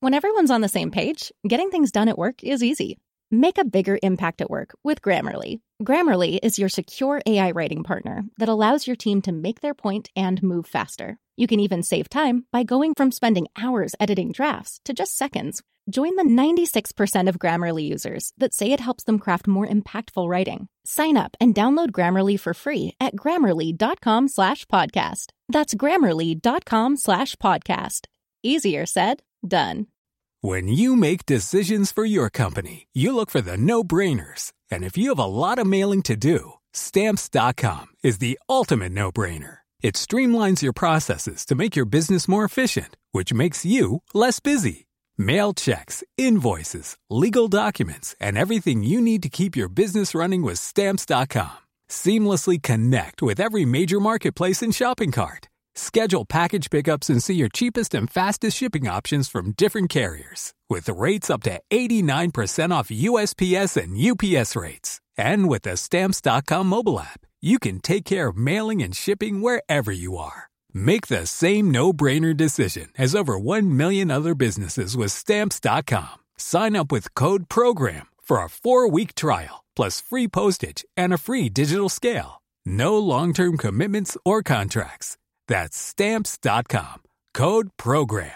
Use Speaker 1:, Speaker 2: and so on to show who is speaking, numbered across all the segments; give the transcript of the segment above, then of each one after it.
Speaker 1: When everyone's on the same page, getting things done at work is easy. Make a bigger impact at work with Grammarly. Grammarly is your secure AI writing partner that allows your team to make their point and move faster. You can even save time by going from spending hours editing drafts to just seconds. Join the 96% of Grammarly users that say it helps them craft more impactful writing. Sign up and download Grammarly for free at grammarly.com/podcast. That's grammarly.com/podcast. Easier said, done.
Speaker 2: When you make decisions for your company, you look for the no-brainers. And if you have a lot of mailing to do, Stamps.com is the ultimate no-brainer. It streamlines your processes to make your business more efficient, which makes you less busy. Mail checks, invoices, legal documents, and everything you need to keep your business running with Stamps.com. Seamlessly connect with every major marketplace and shopping cart. Schedule package pickups and see your cheapest and fastest shipping options from different carriers, with rates up to 89% off USPS and UPS rates. And with the Stamps.com mobile app, you can take care of mailing and shipping wherever you are. Make the same no-brainer decision as over 1 million other businesses with Stamps.com. Sign up with code PROGRAM for a 4-week trial, plus free postage and a free digital scale. No long-term commitments or contracts. That's Stamps.com. Code PROGRAM.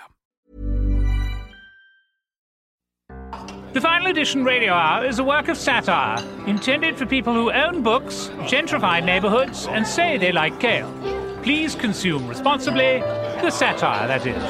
Speaker 3: The Final Edition Radio Hour is a work of satire intended for people who own books, gentrify neighborhoods, and say they like kale. Please consume responsibly. The satire, that is.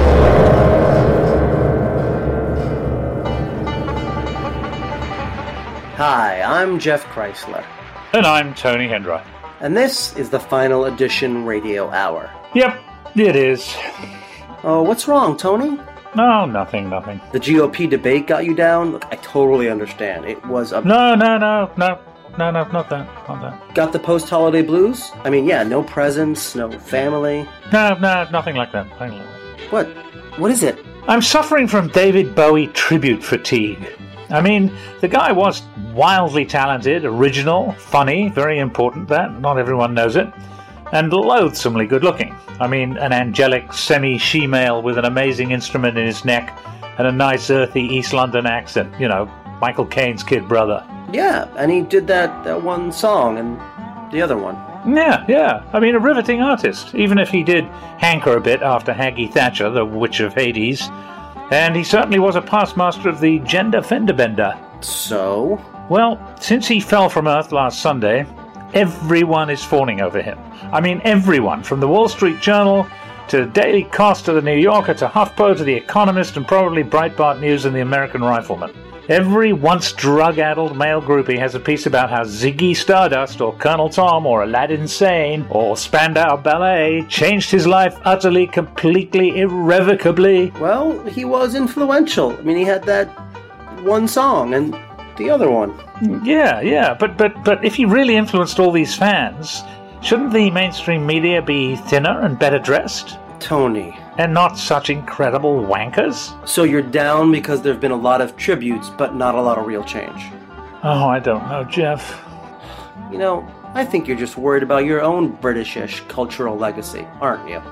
Speaker 4: Hi, I'm Jeff Chrysler.
Speaker 3: And I'm Tony Hendra.
Speaker 4: And this is the Final Edition Radio Hour.
Speaker 3: Yep, it is.
Speaker 4: Oh, what's wrong, Tony?
Speaker 3: No, nothing.
Speaker 4: The GOP debate got you down? Look, I totally understand. It was a...
Speaker 3: No, not that.
Speaker 4: Got the post-holiday blues? I mean, yeah, no presents, no family.
Speaker 3: No, nothing like that.
Speaker 4: What? What is it?
Speaker 3: I'm suffering from David Bowie tribute fatigue. I mean, the guy was wildly talented, original, funny, very important that, not everyone knows it, and loathsomely good-looking. I mean, an angelic semi-she-male with an amazing instrument in his neck and a nice earthy East London accent, you know, Michael Caine's kid brother.
Speaker 4: Yeah, and he did that one song and the other one.
Speaker 3: Yeah. I mean, a riveting artist, even if he did hanker a bit after Haggy Thatcher, the Witch of Hades. And he certainly was a past master of the gender fender bender.
Speaker 4: So?
Speaker 3: Well, since he fell from Earth last Sunday, everyone is fawning over him. I mean, everyone, from the Wall Street Journal to Daily Kos to the New Yorker to HuffPo to the Economist and probably Breitbart News and the American Rifleman. Every once drug-addled male groupie has a piece about how Ziggy Stardust or Colonel Tom or Aladdin Sane or Spandau Ballet changed his life utterly, completely, irrevocably.
Speaker 4: Well, he was influential. I mean, he had that one song and the other one.
Speaker 3: Yeah, but if he really influenced all these fans, shouldn't the mainstream media be thinner and better dressed?
Speaker 4: Tony.
Speaker 3: And not such incredible wankers?
Speaker 4: So you're down because there have been a lot of tributes, but not a lot of real change?
Speaker 3: Oh, I don't know, Jeff.
Speaker 4: You know, I think you're just worried about your own Britishish cultural legacy, aren't you?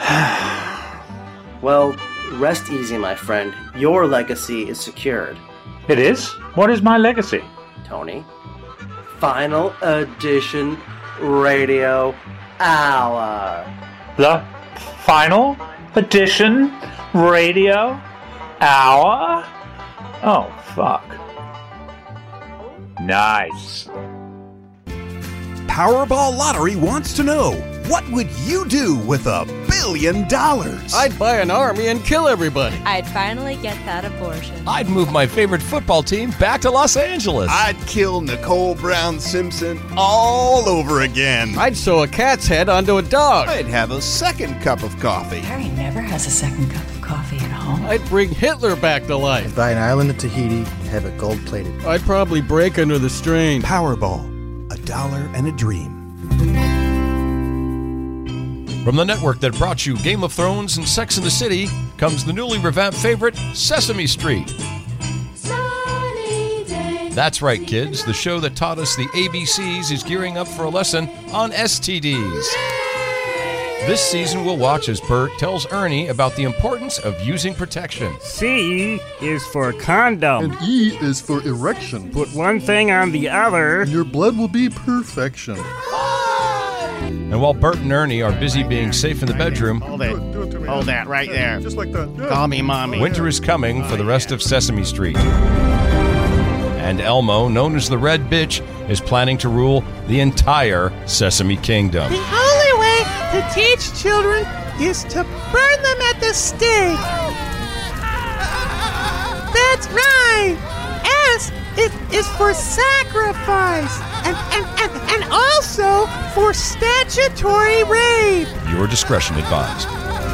Speaker 4: Well, rest easy, my friend. Your legacy is secured.
Speaker 3: It is? What is my legacy?
Speaker 4: Tony. Final Edition Radio Hour.
Speaker 3: The Final Edition Radio Hour? Oh, fuck. Nice.
Speaker 5: Powerball Lottery wants to know, what would you do with $1 billion?
Speaker 6: I'd buy an army and kill everybody.
Speaker 7: I'd finally get that abortion.
Speaker 6: I'd move my favorite football team back to Los Angeles.
Speaker 5: I'd kill Nicole Brown Simpson all over again.
Speaker 6: I'd sew a cat's head onto a dog.
Speaker 5: I'd have a second cup of coffee.
Speaker 8: Harry never has a second cup of coffee at home.
Speaker 6: I'd bring Hitler back to life.
Speaker 9: I'd buy an island in Tahiti and have it gold-plated.
Speaker 6: I'd probably break under the strain.
Speaker 5: Powerball, $1 and a dream.
Speaker 10: From the network that brought you Game of Thrones and Sex and the City comes the newly revamped favorite, Sesame Street. That's right, kids. The show that taught us the ABCs is gearing up for a lesson on STDs. This season, we'll watch as Bert tells Ernie about the importance of using protection.
Speaker 11: C is for condom.
Speaker 12: And E is for erection.
Speaker 11: Put one thing on the other,
Speaker 12: and your blood will be perfection.
Speaker 10: And while Bert and Ernie are busy being safe in the bedroom,
Speaker 13: Hold that right there.
Speaker 12: Just like that. Yeah.
Speaker 13: Call me Mommy.
Speaker 10: winter is coming for the rest of Sesame Street. And Elmo, known as the Red Bitch, is planning to rule the entire Sesame Kingdom.
Speaker 14: The only way to teach children is to burn them at the stake. That's right. S is for sacrifice. And also for statutory rape.
Speaker 10: Your discretion advised.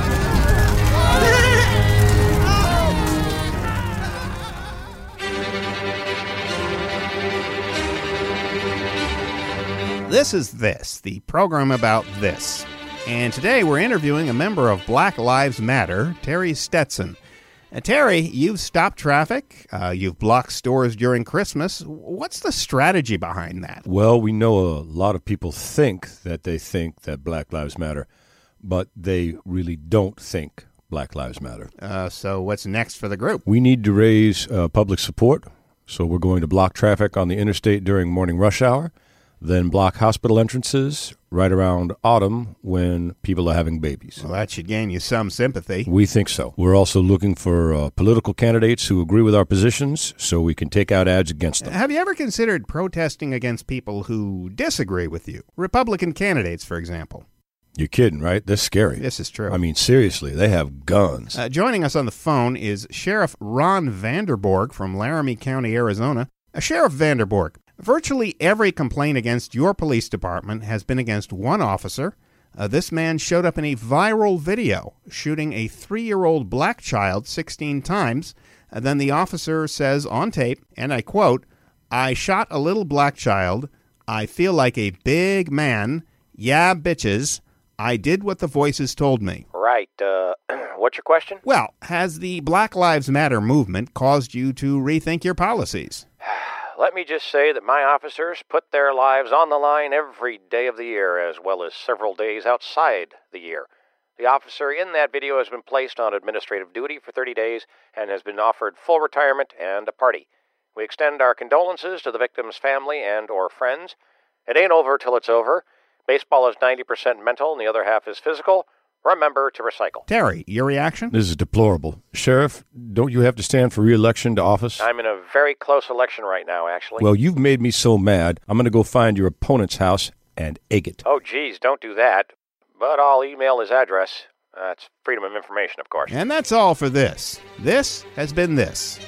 Speaker 13: This is This, the program about this. And today we're interviewing a member of Black Lives Matter, Terry Stetson. Terry, you've stopped traffic, you've blocked stores during Christmas. What's the strategy behind that?
Speaker 15: Well, we know a lot of people think that Black Lives Matter, but they really don't think Black Lives Matter.
Speaker 13: So what's next for the group?
Speaker 15: We need to raise public support, so we're going to block traffic on the interstate during morning rush hour, then block hospital entrances right around autumn when people are having babies.
Speaker 13: Well, that should gain you some sympathy.
Speaker 15: We think so. We're also looking for political candidates who agree with our positions so we can take out ads against them.
Speaker 13: Have you ever considered protesting against people who disagree with you? Republican candidates, for example.
Speaker 15: You're kidding, right? They're scary.
Speaker 13: This is true.
Speaker 15: I mean, seriously, they have guns.
Speaker 13: Joining us on the phone is Sheriff Ron Vanderborg from Laramie County, Arizona. Sheriff Vanderborg, virtually every complaint against your police department has been against one officer. This man showed up in a viral video shooting a 3-year-old black child 16 times. Then the officer says on tape, and I quote, "I shot a little black child. I feel like a big man. Yeah, bitches. I did what the voices told me."
Speaker 16: Right. What's your question?
Speaker 13: Well, has the Black Lives Matter movement caused you to rethink your policies?
Speaker 16: Let me just say that my officers put their lives on the line every day of the year, as well as several days outside the year. The officer in that video has been placed on administrative duty for 30 days and has been offered full retirement and a party. We extend our condolences to the victim's family and or friends. It ain't over till it's over. Baseball is 90% mental and the other half is physical. Remember to recycle.
Speaker 13: Terry, your reaction?
Speaker 15: This is deplorable. Sheriff, don't you have to stand for re-election to office?
Speaker 16: I'm in a very close election right now, actually.
Speaker 15: Well, you've made me so mad, I'm going to go find your opponent's house and egg it.
Speaker 16: Oh, geez, don't do that. But I'll email his address. It's freedom of information, of course.
Speaker 13: And that's all for this. This has been This.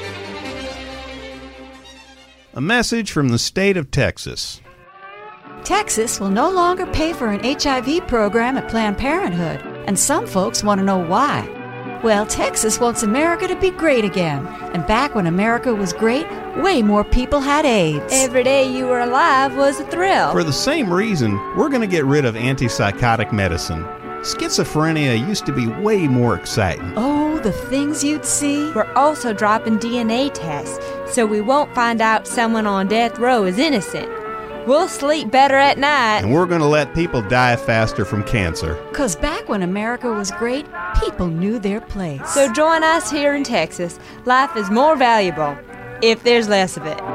Speaker 13: A message from the state of Texas.
Speaker 8: Texas will no longer pay for an HIV program at Planned Parenthood, and some folks want to know why. Well, Texas wants America to be great again, and back when America was great, way more people had AIDS.
Speaker 7: Every day you were alive was a thrill.
Speaker 13: For the same reason, we're going to get rid of antipsychotic medicine. Schizophrenia used to be way more exciting.
Speaker 8: Oh, the things you'd see.
Speaker 7: We're also dropping DNA tests, so we won't find out someone on death row is innocent. We'll sleep better at night.
Speaker 13: And we're going to let people die faster from cancer.
Speaker 8: 'Cause back when America was great, people knew their place.
Speaker 7: So join us here in Texas. Life is more valuable if there's less of it.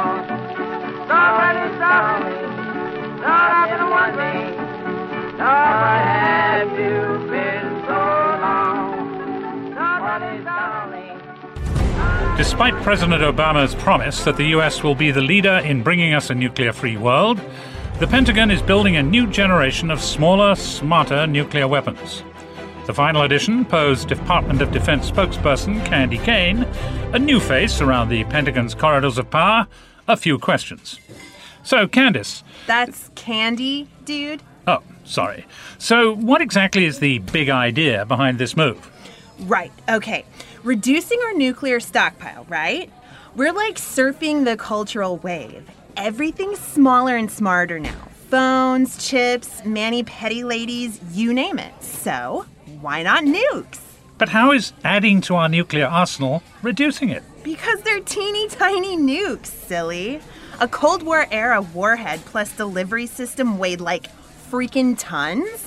Speaker 3: Despite President Obama's promise that the U.S. will be the leader in bringing us a nuclear-free world, the Pentagon is building a new generation of smaller, smarter nuclear weapons. The final edition posed Department of Defense spokesperson Candy Kane a new face around the Pentagon's corridors of power, a few questions. So, Candice...
Speaker 17: That's Candy, dude?
Speaker 3: Oh, sorry. So, what exactly is the big idea behind this move?
Speaker 17: Right, okay. Reducing our nuclear stockpile, right? We're like surfing the cultural wave. Everything's smaller and smarter now. Phones, chips, mani-pedi ladies, you name it. So, why not nukes?
Speaker 3: But how is adding to our nuclear arsenal reducing it?
Speaker 17: Because they're teeny tiny nukes, silly. A Cold War era warhead plus delivery system weighed like freaking tons.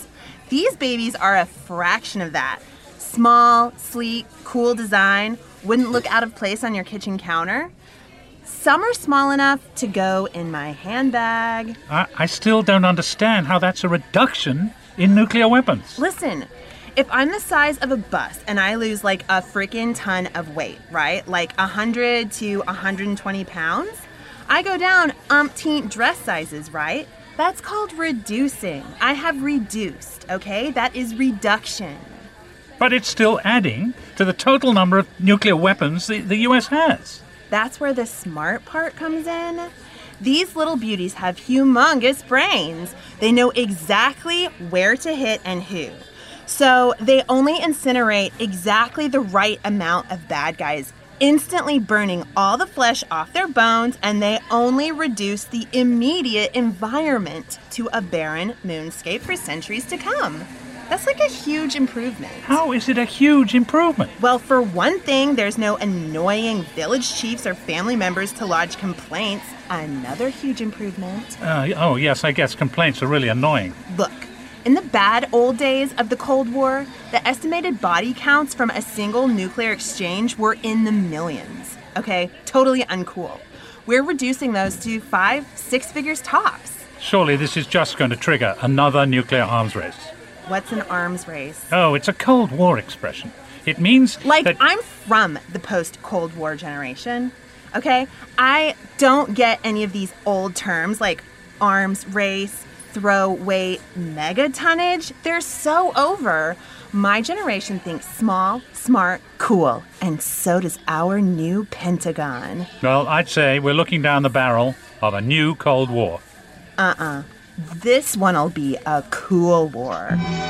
Speaker 17: These babies are a fraction of that. Small, sleek, cool design, wouldn't look out of place on your kitchen counter. Some are small enough to go in my handbag.
Speaker 3: I still don't understand how that's a reduction in nuclear weapons.
Speaker 17: Listen, if I'm the size of a bus and I lose like a freaking ton of weight, right? Like 100 to 120 pounds, I go down umpteen dress sizes, right? That's called reducing. I have reduced, okay? That is reduction.
Speaker 3: But it's still adding to the total number of nuclear weapons the U.S. has.
Speaker 17: That's where the smart part comes in. These little beauties have humongous brains. They know exactly where to hit and who. So they only incinerate exactly the right amount of bad guys, instantly burning all the flesh off their bones, and they only reduce the immediate environment to a barren moonscape for centuries to come. That's like a huge improvement.
Speaker 3: How is it a huge improvement?
Speaker 17: Well, for one thing, there's no annoying village chiefs or family members to lodge complaints. Another huge improvement.
Speaker 3: Oh, yes, I guess complaints are really annoying.
Speaker 17: Look, in the bad old days of the Cold War, the estimated body counts from a single nuclear exchange were in the millions. Okay, totally uncool. We're reducing those to 5-6 figures tops.
Speaker 3: Surely this is just going to trigger another nuclear arms race.
Speaker 17: What's an arms race?
Speaker 3: Oh, it's a Cold War expression. It means that...
Speaker 17: I'm from the post-Cold War generation, okay? I don't get any of these old terms like arms race, throw weight, megatonnage. They're so over. My generation thinks small, smart, cool, and so does our new Pentagon.
Speaker 3: Well, I'd say we're looking down the barrel of a new Cold War.
Speaker 17: This one'll be a cool war.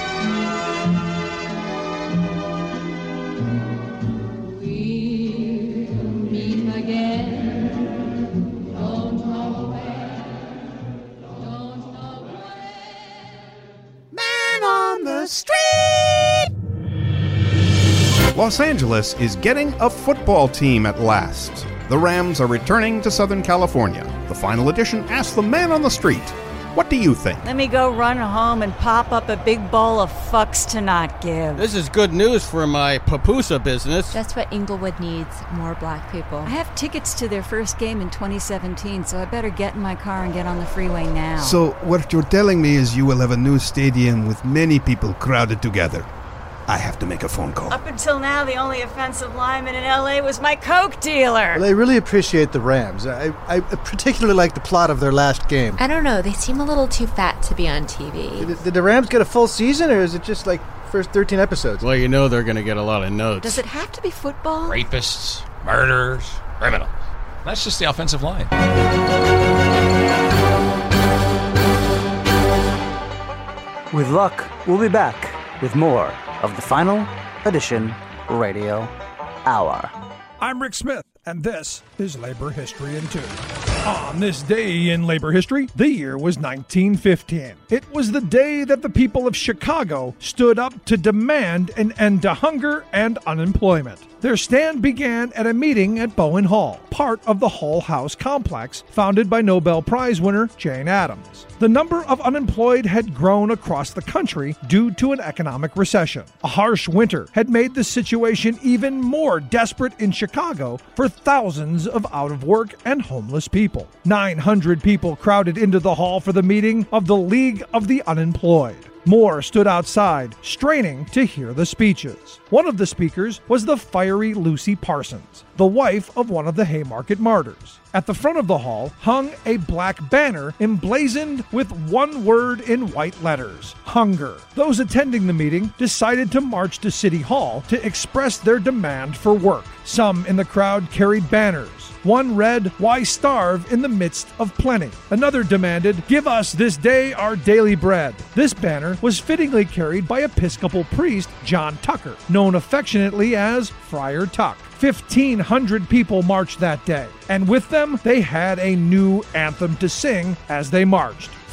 Speaker 14: Man on the street!
Speaker 13: Los Angeles is getting a football team at last. The Rams are returning to Southern California. The final edition asks the man on the street, what do you think?
Speaker 8: Let me go run home and pop up a big bowl of fucks to not give.
Speaker 6: This is good news for my pupusa business.
Speaker 7: That's what Inglewood needs, more black people.
Speaker 8: I have tickets to their first game in 2017, so I better get in my car and get on the freeway now.
Speaker 5: So what you're telling me is you will have a new stadium with many people crowded together. I have to make a phone call.
Speaker 8: Up until now, the only offensive lineman in L.A. was my Coke dealer.
Speaker 9: Well, I really appreciate the Rams. I particularly like the plot of their last game.
Speaker 7: I don't know, they seem a little too fat to be on TV.
Speaker 9: Did the Rams get a full season, or is it just like first 13 episodes?
Speaker 6: Well, you know they're going to get a lot of notes.
Speaker 8: Does it have to be football?
Speaker 10: Rapists, murderers, criminals. That's just the offensive line.
Speaker 18: With luck, we'll be back with more of the Final Edition Radio Hour.
Speaker 19: I'm Rick Smith, and this is Labor History in 2. On this day in labor history, the year was 1915. It was the day that the people of Chicago stood up to demand an end to hunger and unemployment. Their stand began at a meeting at Bowen Hall, part of the Hull House complex founded by Nobel Prize winner Jane Addams. The number of unemployed had grown across the country due to an economic recession. A harsh winter had made the situation even more desperate in Chicago for thousands of out-of-work and homeless people. 900 people crowded into the hall for the meeting of the League of the Unemployed. More stood outside, straining to hear the speeches. One of the speakers was the fiery Lucy Parsons, the wife of one of the Haymarket martyrs. At the front of the hall hung a black banner emblazoned with one word in white letters: hunger. Those attending the meeting decided to march to City Hall to express their demand for work. Some in the crowd carried banners. One read, "Why starve in the midst of plenty?" Another demanded, "Give us this day our daily bread." This banner was fittingly carried by Episcopal priest John Tucker, known affectionately as Friar Tuck. 1,500 people marched that day, and with them they had a new anthem to sing as they marched.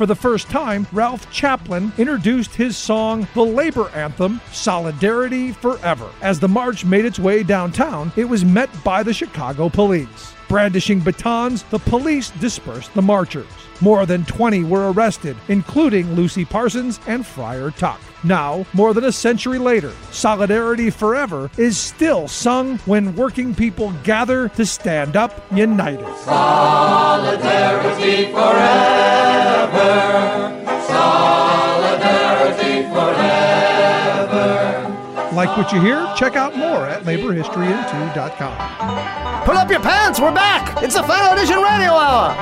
Speaker 19: For the first time, Ralph Chaplin introduced his song, the labor anthem, Solidarity Forever. As the march made its way downtown, it was met by the Chicago police. Brandishing batons, the police dispersed the marchers. More than 20 were arrested, including Lucy Parsons and Friar Tuck. Now, more than a century later, Solidarity Forever is still sung when working people gather to stand up united.
Speaker 20: Solidarity forever. Solidarity forever.
Speaker 19: Like what you hear? Check out more at laborhistoryin2.com.
Speaker 9: Pull up your pants, we're back! It's the Final Edition Radio Hour!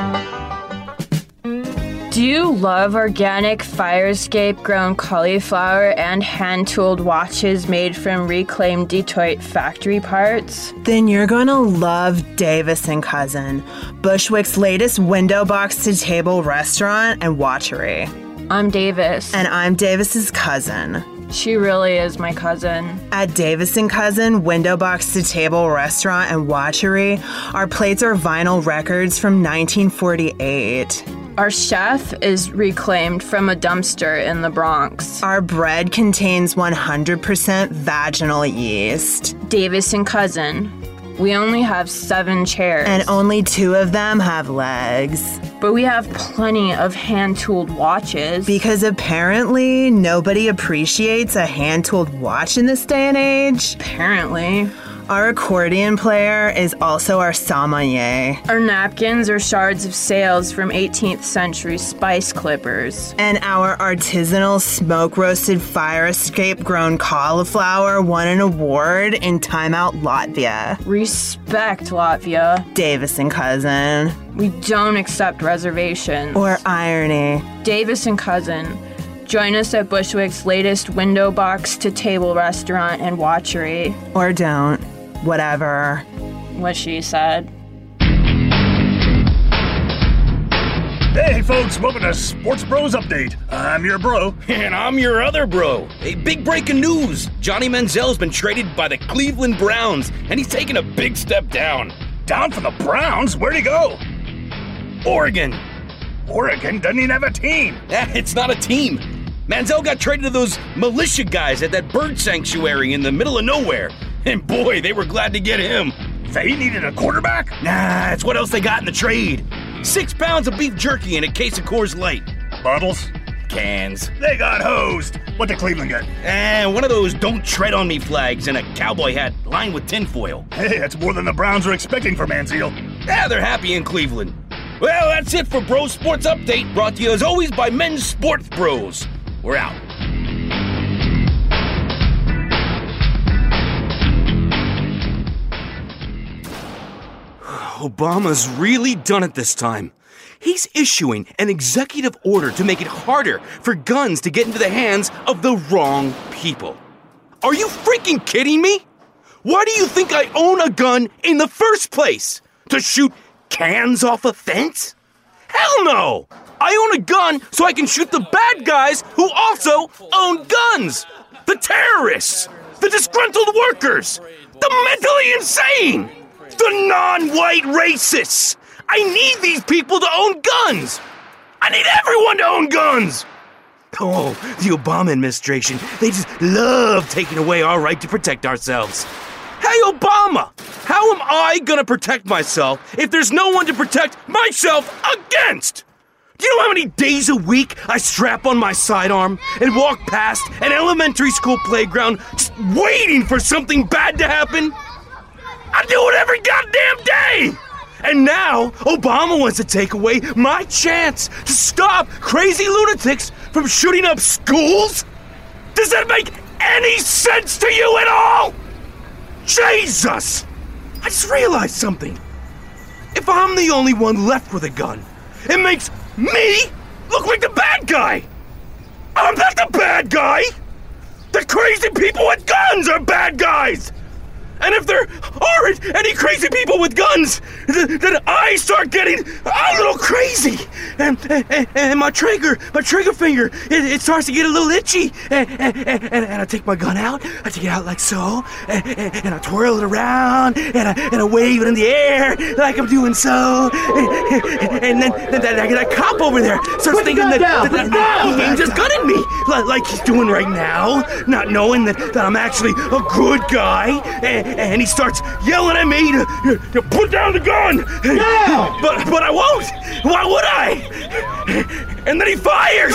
Speaker 21: Do you love organic fire escape grown cauliflower and hand-tooled watches made from reclaimed Detroit factory parts?
Speaker 17: Then you're gonna love Davis & Cousin, Bushwick's latest window box to table restaurant and watchery.
Speaker 21: I'm Davis.
Speaker 17: And I'm Davis's cousin.
Speaker 21: She really is my cousin.
Speaker 17: At Davis & Cousin, window box to table restaurant and watchery, our plates are vinyl records from 1948.
Speaker 21: Our chef is reclaimed from a dumpster in the Bronx.
Speaker 17: Our bread contains 100% vaginal yeast.
Speaker 21: Davis & Cousin. We only have 7 chairs.
Speaker 17: And only 2 of them have legs.
Speaker 21: But we have plenty of hand-tooled watches.
Speaker 17: Because apparently nobody appreciates a hand-tooled watch in this day and age.
Speaker 21: Apparently.
Speaker 17: Our accordion player is also our sommelier.
Speaker 21: Our napkins are shards of sails from 18th century spice clippers.
Speaker 17: And our artisanal smoke-roasted fire escape-grown cauliflower won an award in Time Out Latvia.
Speaker 21: Respect, Latvia.
Speaker 17: Davis & Cousin.
Speaker 21: We don't accept reservations.
Speaker 17: Or irony.
Speaker 21: Davis & Cousin. Join us at Bushwick's latest window box to table restaurant and watchery.
Speaker 17: Or don't. Whatever.
Speaker 21: What she said.
Speaker 22: Hey folks, welcome to Sports Bros Update. I'm your bro.
Speaker 23: And I'm your other bro. Hey, big breaking news. Johnny Manziel's been traded by the Cleveland Browns, and he's taken a big step down.
Speaker 22: Down from the Browns? Where'd he go?
Speaker 23: Oregon.
Speaker 22: Oregon doesn't even have a team.
Speaker 23: It's not a team. Manziel got traded to those militia guys at that bird sanctuary in the middle of nowhere. And boy, they were glad to get him.
Speaker 22: They needed a quarterback?
Speaker 23: Nah, it's what else they got in the trade. 6 pounds of beef jerky and a case of Coors Light.
Speaker 22: Bottles?
Speaker 23: Cans.
Speaker 22: They got hosed. What did Cleveland get?
Speaker 23: One of those don't tread on me flags and a cowboy hat lined with tinfoil.
Speaker 22: Hey, that's more than the Browns are expecting for Manziel.
Speaker 23: Yeah, they're happy in Cleveland. Well, that's it for Bro Sports Update, brought to you as always by Men's Sports Bros. We're out. Obama's really done it this time. He's issuing an executive order to make it harder for guns to get into the hands of the wrong people. Are you freaking kidding me? Why do you think I own a gun in the first place? To shoot cans off a fence? Hell no! I own a gun so I can shoot the bad guys who also own guns! The terrorists! The disgruntled workers! The mentally insane! The non-white racists! I need these people to own guns! I need everyone to own guns! Oh, the Obama administration, they just love taking away our right to protect ourselves. Hey, Obama! How am I gonna protect myself if there's no one to protect myself against? Do you know how many days a week I strap on my sidearm and walk past an elementary school playground just waiting for something bad to happen? I do it every goddamn day! And now, Obama wants to take away my chance to stop crazy lunatics from shooting up schools? Does that make any sense to you at all? Jesus! I just realized something. If I'm the only one left with a gun, it makes me look like the bad guy. I'm not the bad guy. The crazy people with guns are bad guys. And if there aren't any crazy people with guns, then I start getting a little crazy. And my trigger finger, it starts to get a little itchy. And I take my gun out. I take it out like so. And I twirl it around. And I wave it in the air like I'm doing so. And then I get a cop over there. Starts thinking that he aims his gun at me. Like he's doing right now. Not knowing that I'm actually a good guy. And he starts yelling at me to put down the gun. Yeah! But I won't. Why would I? And then he fires.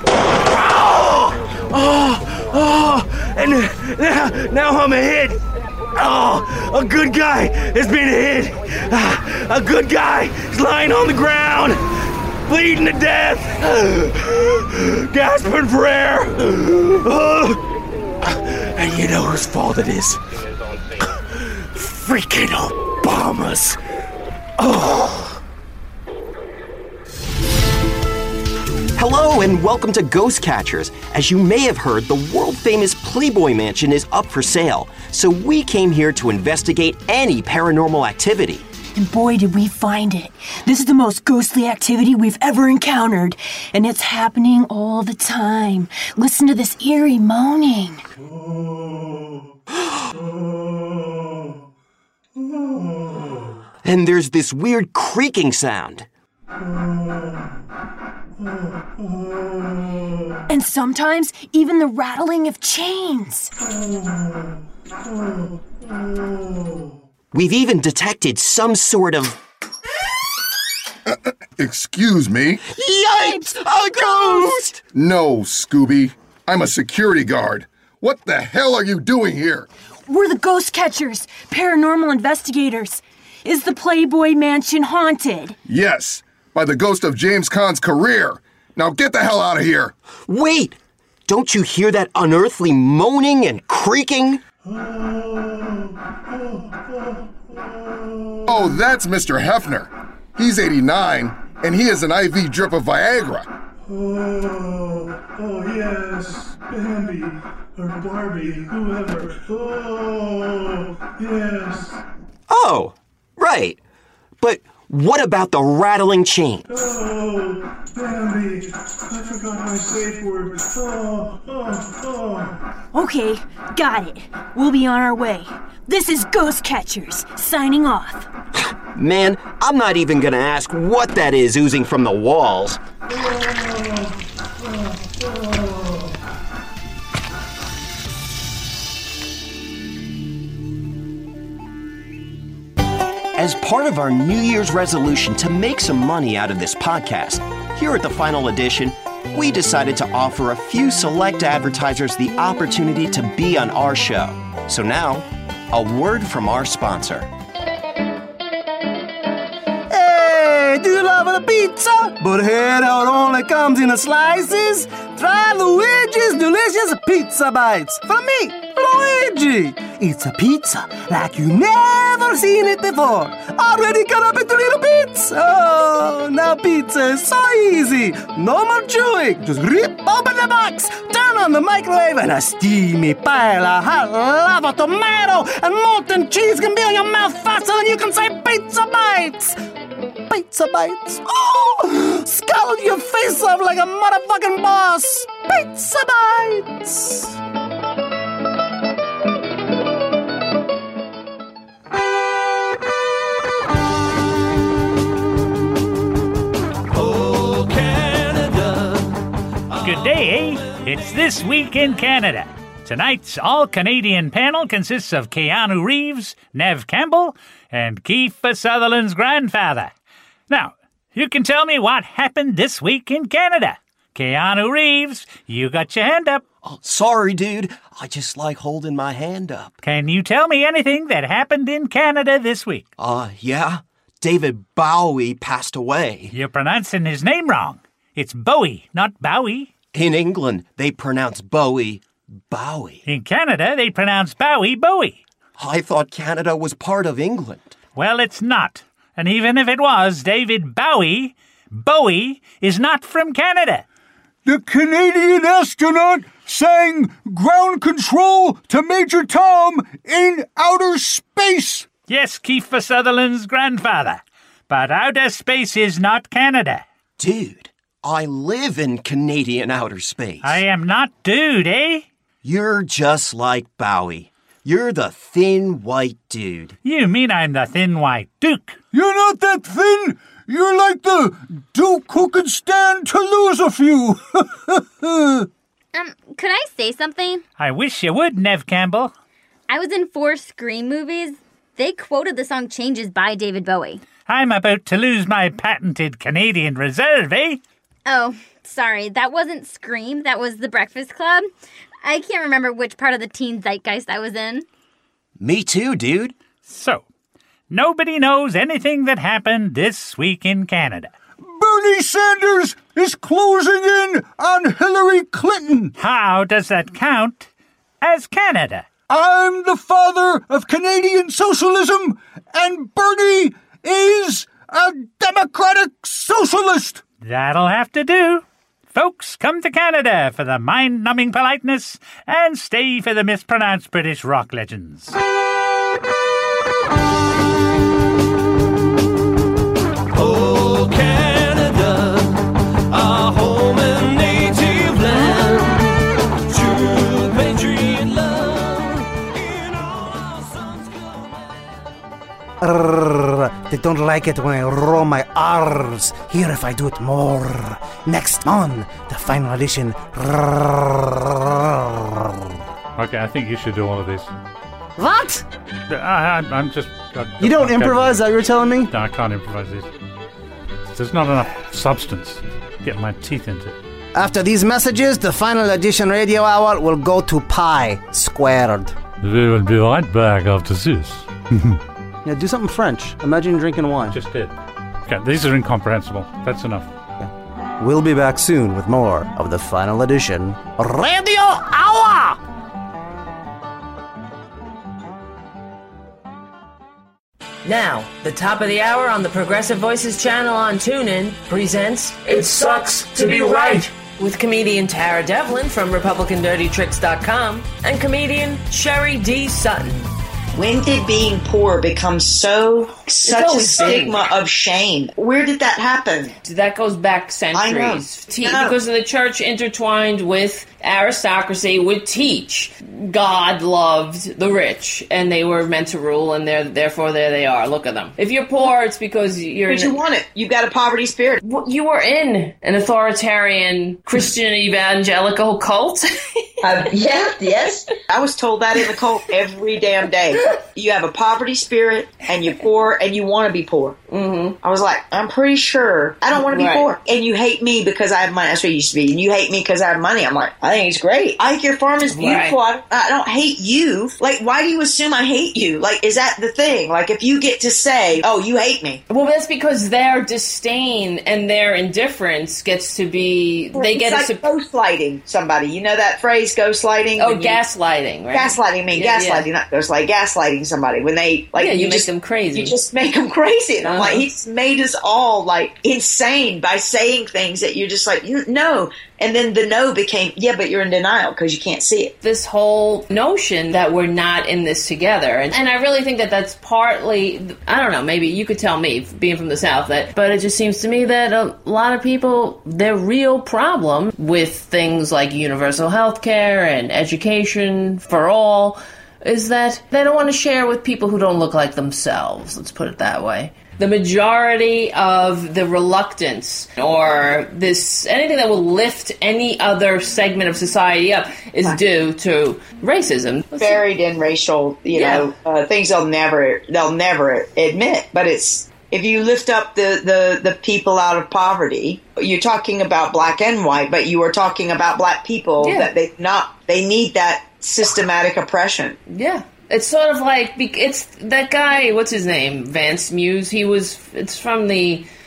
Speaker 23: And now I'm a hit. Oh, a good guy is being hit. A good guy is lying on the ground, bleeding to death, gasping for air. And you know whose fault it is? Freaking Obama's.
Speaker 1: Hello and welcome to Ghost Catchers. As you may have heard, the world-famous Playboy Mansion is up for sale, so we came here to investigate any paranormal activity.
Speaker 2: And boy, did we find it. This is the most ghostly activity we've ever encountered, and it's happening all the time. Listen to this eerie moaning.
Speaker 1: And there's this weird creaking sound.
Speaker 2: And sometimes even the rattling of chains.
Speaker 1: We've even detected some sort of...
Speaker 4: Excuse me?
Speaker 1: Yipes! A ghost!
Speaker 4: No, Scooby. I'm a security guard. What the hell are you doing here?
Speaker 2: We're the Ghost Catchers, paranormal investigators. Is the Playboy Mansion haunted?
Speaker 4: Yes, by the ghost of James Caan's career. Now get the hell out of here.
Speaker 1: Wait! Don't you hear that unearthly moaning and creaking?
Speaker 4: Oh, that's Mr. Hefner. He's 89, and he has an IV drip of Viagra.
Speaker 20: Oh, yes, Bambi, or Barbie, whoever. Oh, yes.
Speaker 1: Oh, right. But what about the rattling chains?
Speaker 20: Oh, Bambi, I forgot my safe word.
Speaker 2: Okay, got it. We'll be on our way. This is Ghost Catchers, signing off.
Speaker 1: Man, I'm not even gonna ask what that is oozing from the walls. As part of our New Year's resolution to make some money out of this podcast, here at the Final Edition, we decided to offer a few select advertisers the opportunity to be on our show. So now, a word from our sponsor.
Speaker 24: Hey, do you love a pizza? But handout only comes in slices? Try Luigi's delicious pizza bites from me, Luigi. It's a pizza like you never seen it before. Already cut up into little bits. Oh, now pizza is so easy. No more chewing. Just rip open the box, turn on the microwave, and a steamy pile of hot lava tomato and molten cheese can be on your mouth faster than you can say pizza bites. Pizza bites. Oh, scald your face off like a motherfucking boss. Pizza bites.
Speaker 3: Oh, Canada. Good day, eh? It's This Week in Canada. Tonight's all-Canadian panel consists of Keanu Reeves, Nev Campbell, and Kiefer Sutherland's grandfather. Now, you can tell me what happened this week in Canada. Keanu Reeves, you got your hand up.
Speaker 1: Oh, sorry, dude. I just like holding my hand up.
Speaker 3: Can you tell me anything that happened in Canada this week?
Speaker 1: Yeah. David Bowie passed away.
Speaker 3: You're pronouncing his name wrong. It's Bowie, not Bowie.
Speaker 1: In England, they pronounce Bowie Bowie.
Speaker 3: In Canada, they pronounce Bowie Bowie.
Speaker 1: I thought Canada was part of England.
Speaker 3: Well, it's not. And even if it was, David Bowie is not from Canada.
Speaker 25: The Canadian astronaut
Speaker 11: sang Ground Control to Major Tom in Outer Space.
Speaker 3: Yes, Kiefer Sutherland's grandfather. But outer space is not Canada.
Speaker 1: Dude, I live in Canadian outer space.
Speaker 3: I am not dude, eh?
Speaker 1: You're just like Bowie. You're the thin white dude.
Speaker 3: You mean I'm the thin white Duke?
Speaker 11: You're not that thin. You're like the Duke who could stand to lose a few.
Speaker 12: Could I say something?
Speaker 3: I wish you would, Nev Campbell.
Speaker 12: I was in 4 Scream movies. They quoted the song Changes by David Bowie.
Speaker 3: I'm about to lose my patented Canadian reserve, eh?
Speaker 12: Oh, sorry. That wasn't Scream. That was The Breakfast Club. I can't remember which part of the teen zeitgeist I was in.
Speaker 1: Me too, dude.
Speaker 3: So, nobody knows anything that happened this week in Canada.
Speaker 11: Bernie Sanders is closing in on Hillary Clinton.
Speaker 3: How does that count as Canada?
Speaker 11: I'm the father of Canadian socialism, and Bernie is a democratic socialist.
Speaker 3: That'll have to do. Folks, come to Canada for the mind-numbing politeness and stay for the mispronounced British rock legends.
Speaker 15: Oh, Canada, our home and native land, true patriot love in all our sons
Speaker 18: They don't like it when I roll my R's. Here if I do it more. Next on the final edition.
Speaker 3: Okay, I think you should do all of this.
Speaker 18: What?
Speaker 3: I'm just...
Speaker 18: You don't improvise, that you're telling me?
Speaker 3: No, I can't improvise this. There's not enough substance to get my teeth into.
Speaker 18: After these messages, the final edition radio hour will go to pi squared.
Speaker 3: We will be right back after this.
Speaker 18: Yeah, do something French. Imagine drinking wine.
Speaker 3: Just did. Okay, these are incomprehensible. That's enough.
Speaker 18: Okay. We'll be back soon with more of the final edition Radio Hour!
Speaker 16: Now, the top of the hour on the Progressive Voices channel on TuneIn presents It Sucks to Be Right with comedian Tara Devlin from RepublicanDirtyTricks.com and comedian Sherry D. Sutton.
Speaker 25: When did being poor become such a stigma of shame? Where did that happen?
Speaker 16: That goes back centuries. Because the church intertwined with aristocracy would teach God loved the rich and they were meant to rule, and therefore there they are. Look at them. If you're poor, it's because you're...
Speaker 25: But you want it. You've got a poverty spirit.
Speaker 16: You were in an authoritarian Christian evangelical cult.
Speaker 25: Yes. I was told that in the cult every damn day. You have a poverty spirit, and you're poor, and you want to be poor.
Speaker 16: Mm-hmm.
Speaker 25: I was like, I'm pretty sure I don't want to be poor. And you hate me because I have money. That's what it used to be. And you hate me because I have money. I'm like, I think it's great. I think your farm is beautiful. Right. I don't hate you. Like, why do you assume I hate you? Like, is that the thing? Like, if you get to say, oh, you hate me.
Speaker 16: Well, that's because their disdain and their indifference gets to be...
Speaker 25: It's like ghostlighting somebody. You know that phrase, ghostlighting?
Speaker 16: Oh, gaslighting, right?
Speaker 25: Gaslighting, gaslighting, not ghostlighting. Gaslighting somebody. When they, like...
Speaker 16: you make them crazy.
Speaker 25: You just make them crazy. And I'm like, he's made us all, like, insane by saying things that you're just like, no. And then the no became, yeah, but you're in denial because you can't see it.
Speaker 16: This whole notion that we're not in this together. And I really think that that's partly, I don't know, maybe you could tell me, being from the South, but it just seems to me that a lot of people, their real problem with things like universal health care and education for all is that they don't want to share with people who don't look like themselves. Let's put it that way. The majority of the reluctance or anything that will lift any other segment of society up is due to racism.
Speaker 25: Buried in racial, things they'll never admit. But it's, if you lift up the people out of poverty, you're talking about black and white, but you are talking about black people that they need that systematic oppression.
Speaker 16: Yeah. It's sort of like, it's that guy, what's his name? Vance Muse. It's from the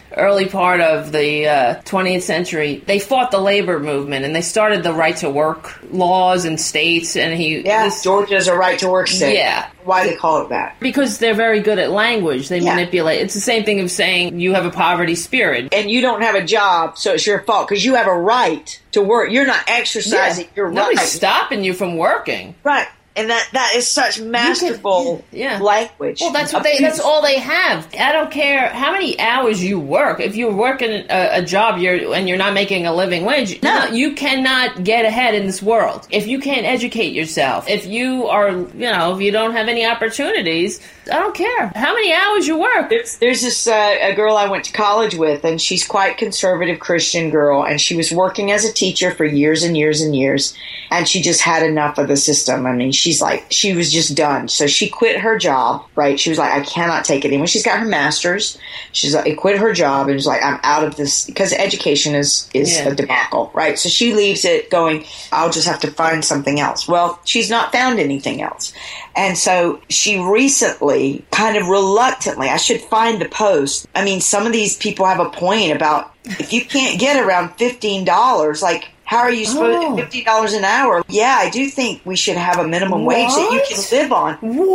Speaker 16: early part of the 20th century, they fought the labor movement and they started the right to work laws in states. And
Speaker 25: Georgia's a right to work state.
Speaker 16: Yeah.
Speaker 25: Why they call it that?
Speaker 16: Because they're very good at language. They manipulate. It's the same thing of saying you have a poverty spirit.
Speaker 25: And you don't have a job, so it's your fault because you have a right to work. You're not exercising your right.
Speaker 16: Nobody's stopping you from working.
Speaker 25: Right. And that is such masterful language.
Speaker 16: Well, that's that's all they have. I don't care how many hours you work. If you're working a job and you're not making a living wage, you cannot get ahead in this world. If you can't educate yourself, if you are, if you don't have any opportunities, I don't care how many hours you work.
Speaker 25: There's this a girl I went to college with, and she's quite conservative Christian girl, and she was working as a teacher for years and years and years, and she just had enough of the system. I mean, she was just done. So she quit her job, right? She was like, I cannot take it anymore. She's got her master's. She's like, quit her job and was like, I'm out of this because education is a debacle, right? So she leaves it going, I'll just have to find something else. Well, she's not found anything else. And so she recently, kind of reluctantly, I should find the post. I mean, some of these people have a point about if you can't get around $15, like, how are you supposed to $50 an hour? Yeah, I do think we should have a minimum wage that you can live on.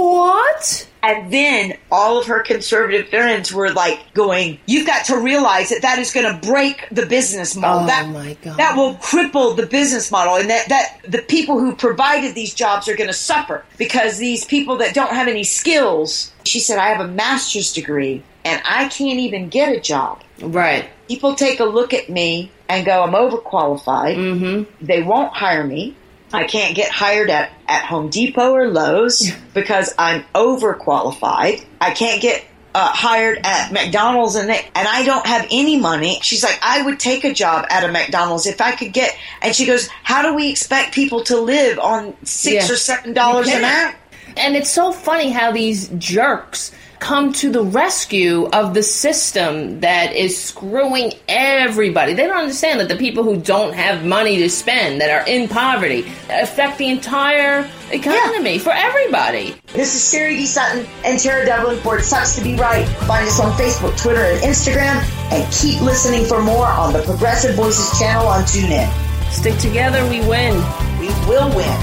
Speaker 16: What?
Speaker 25: And then all of her conservative friends were like going, you've got to realize that is going to break the business model.
Speaker 16: My God.
Speaker 25: That will cripple the business model. And that the people who provided these jobs are going to suffer because these people that don't have any skills. She said, I have a master's degree and I can't even get a job.
Speaker 16: Right.
Speaker 25: People take a look at me and go, I'm overqualified. Mm-hmm. They won't hire me. I can't get hired at Home Depot or Lowe's because I'm overqualified. I can't get hired at McDonald's and I don't have any money. She's like, I would take a job at a McDonald's if I could get. And she goes, how do we expect people to live on $6 or $7 an hour?
Speaker 16: And it's so funny how these jerks come to the rescue of the system that is screwing everybody. They don't understand that the people who don't have money to spend, that are in poverty, affect the entire economy for everybody.
Speaker 25: This is Siri D. Sutton and Tara Devlin for It Sucks to Be Right. Find us on Facebook, Twitter, and Instagram, and keep listening for more on the Progressive Voices channel on TuneIn.
Speaker 16: Stick together, we win.
Speaker 25: We will win.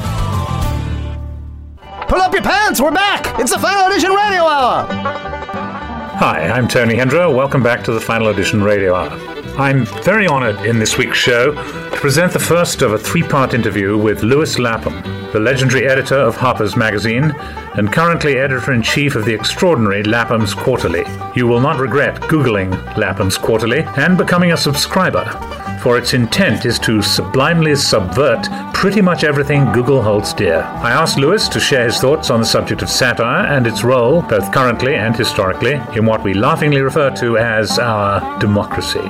Speaker 24: Pull up your pants, we're back! It's the Final Edition Radio Hour!
Speaker 3: Hi, I'm Tony Hendra. Welcome back to the Final Edition Radio Hour. I'm very honored in this week's show to present the first of a three-part interview with Lewis Lapham, the legendary editor of Harper's Magazine and currently editor-in-chief of the extraordinary Lapham's Quarterly. You will not regret Googling Lapham's Quarterly and becoming a subscriber, for its intent is to sublimely subvert pretty much everything Google holds dear. I asked Lewis to share his thoughts on the subject of satire and its role, both currently and historically, in what we laughingly refer to as our democracy.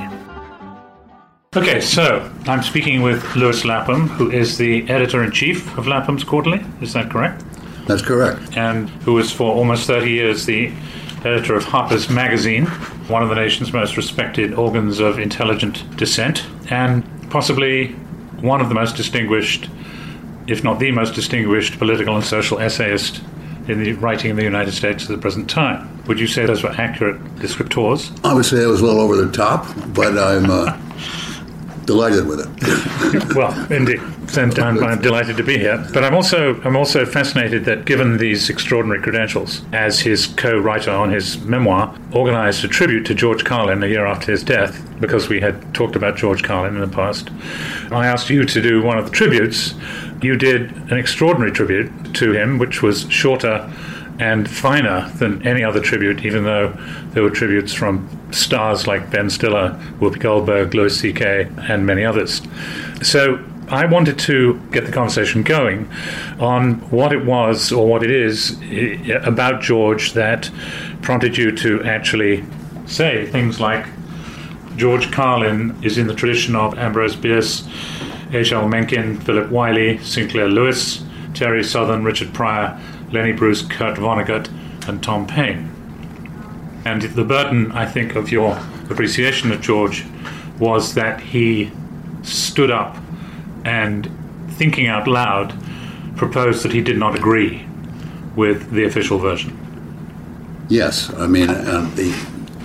Speaker 3: Okay, so I'm speaking with Lewis Lapham, who is the editor-in-chief of Lapham's Quarterly. Is that correct?
Speaker 5: That's correct.
Speaker 3: And who was for almost 30 years the editor of Harper's Magazine, one of the nation's most respected organs of intelligent dissent, and possibly one of the most distinguished, if not the most distinguished, political and social essayist in the writing in the United States at the present time. Would you say those were accurate descriptors?
Speaker 5: I would say it was a little over the top, but I'm delighted with it.
Speaker 3: Well, indeed. And I'm delighted to be here. But I'm also fascinated that, given these extraordinary credentials, as his co-writer on his memoir, organized a tribute to George Carlin a year after his death, because we had talked about George Carlin in the past. I asked you to do one of the tributes. You did an extraordinary tribute to him, which was shorter and finer than any other tribute, even though there were tributes from stars like Ben Stiller, Whoopi Goldberg, Louis C.K., and many others. So I wanted to get the conversation going on what it was, or what it is, about George that prompted you to actually say things like, George Carlin is in the tradition of Ambrose Bierce, H.L. Mencken, Philip Wiley, Sinclair Lewis, Terry Southern, Richard Pryor, Lenny Bruce, Kurt Vonnegut, and Tom Paine. And the burden, I think, of your appreciation of George was that he stood up and, thinking out loud, proposed that he did not agree with the official version.
Speaker 5: Yes, I mean,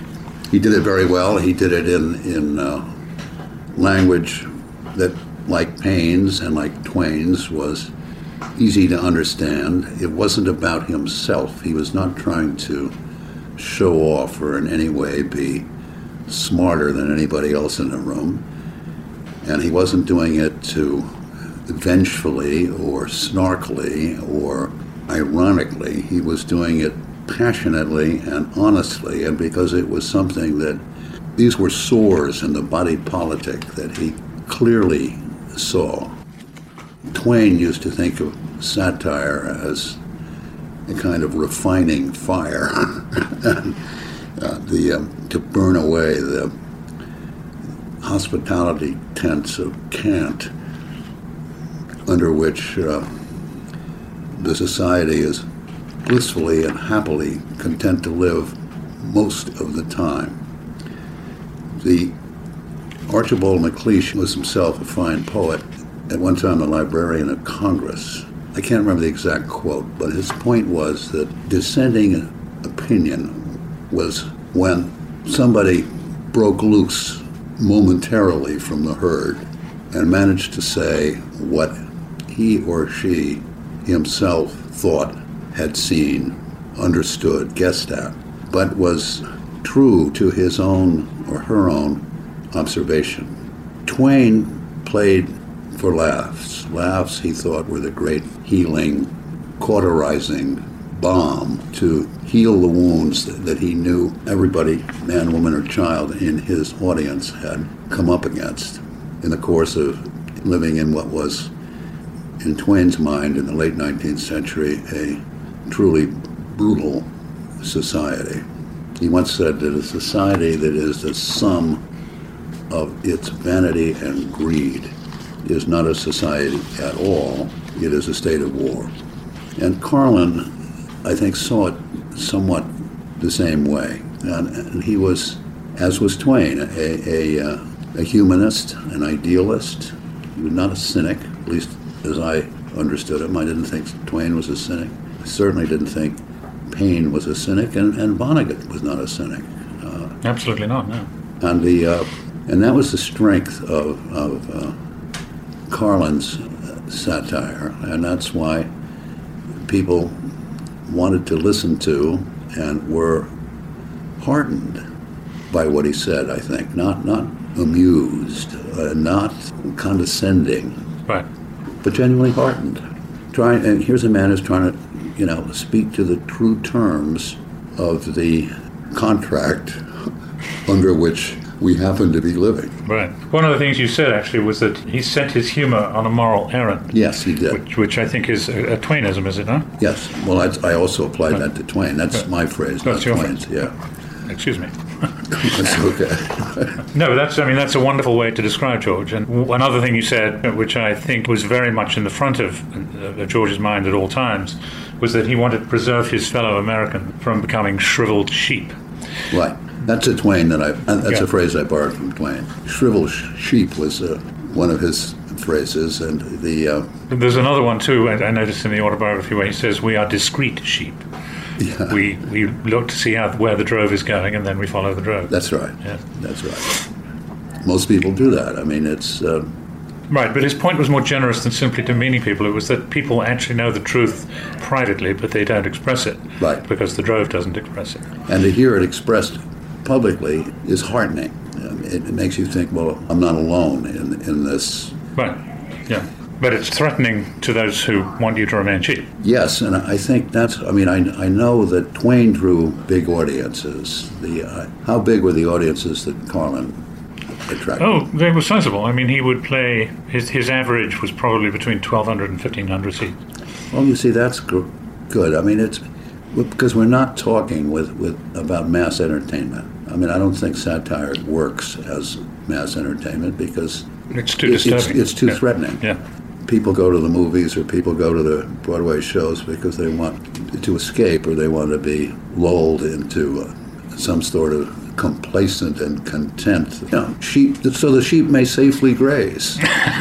Speaker 5: He did it very well. He did it in language that, like Paine's and like Twain's, was easy to understand. It wasn't about himself. He was not trying to show off or in any way be smarter than anybody else in the room. And he wasn't doing it to vengefully or snarkily or ironically. He was doing it passionately and honestly, and because it was something that these were sores in the body politic that he clearly saw. Twain used to think of satire as a kind of refining fire, and, to burn away the hospitality tents of cant under which the society is blissfully and happily content to live most of the time. The Archibald MacLeish was himself a fine poet, at one time a librarian of Congress. I can't remember the exact quote, but his point was that dissenting opinion was when somebody broke loose momentarily from the herd and managed to say what he or she himself thought, had seen, understood, guessed at, but was true to his own or her own observation. Twain played for laughs. Laughs, he thought, were the great healing, cauterizing balm to heal the wounds that he knew everybody, man, woman, or child in his audience had come up against in the course of living in what was, in Twain's mind, in the late 19th century, a truly brutal society. He once said that a society that is the sum of its vanity and greed is not a society at all, it is a state of war. And Carlin, I think, saw it somewhat the same way. And he was, as was Twain, a humanist, an idealist. He was not a cynic, at least as I understood him. I didn't think Twain was a cynic. I certainly didn't think Paine was a cynic, and Vonnegut was not a cynic.
Speaker 3: Absolutely not, no.
Speaker 5: And that was the strength of Carlin's satire, and that's why people wanted to listen to and were heartened by what he said, I think. Not amused, not condescending,
Speaker 3: right,
Speaker 5: but genuinely heartened. And here's a man who's trying to, speak to the true terms of the contract under which we happen to be living.
Speaker 3: Right. One of the things you said, actually, was that he sent his humor on a moral errand.
Speaker 5: Yes, he did.
Speaker 3: Which I think is a Twainism, is it not?
Speaker 5: Yes. Well, I also applied that to Twain. That's my phrase,
Speaker 3: that's
Speaker 5: not
Speaker 3: your
Speaker 5: Twain's.
Speaker 3: phrase.
Speaker 5: Yeah.
Speaker 3: Excuse me.
Speaker 5: That's okay.
Speaker 3: No, that's a wonderful way to describe George. And another thing you said, which I think was very much in the front of George's mind at all times, was that he wanted to preserve his fellow American from becoming shriveled sheep.
Speaker 5: Right. That's a Twain that's a phrase I borrowed from Twain. Shriveled sheep was one of his phrases, and
Speaker 3: there's another one too. I noticed in the autobiography where he says, "We are discreet sheep."
Speaker 5: Yeah.
Speaker 3: We look to see where the drove is going, and then we follow the drove.
Speaker 5: That's right.
Speaker 3: Yeah.
Speaker 5: That's right. Most people do that. I mean, it's
Speaker 3: right. But his point was more generous than simply demeaning people. It was that people actually know the truth privately, but they don't express it.
Speaker 5: Right.
Speaker 3: Because the drove doesn't express it.
Speaker 5: And to hear it expressed publicly is heartening. It makes you think, well, I'm not alone in this.
Speaker 3: Right. Yeah. But it's threatening to those who want you to remain cheap.
Speaker 5: Yes, and I think I know that Twain drew big audiences. How big were the audiences that Carlin attracted?
Speaker 3: Oh, they were sizable. I mean, he would play, his average was probably between 1,200 and 1,500 seats.
Speaker 5: Well, you see, that's good. I mean, it's because we're not talking about mass entertainment. I mean, I don't think satire works as mass entertainment because
Speaker 3: it's too disturbing.
Speaker 5: It's too threatening.
Speaker 3: Yeah.
Speaker 5: People go to the movies or people go to the Broadway shows because they want to escape or they want to be lulled into some sort of complacent and content. Sheep, so the sheep may safely graze.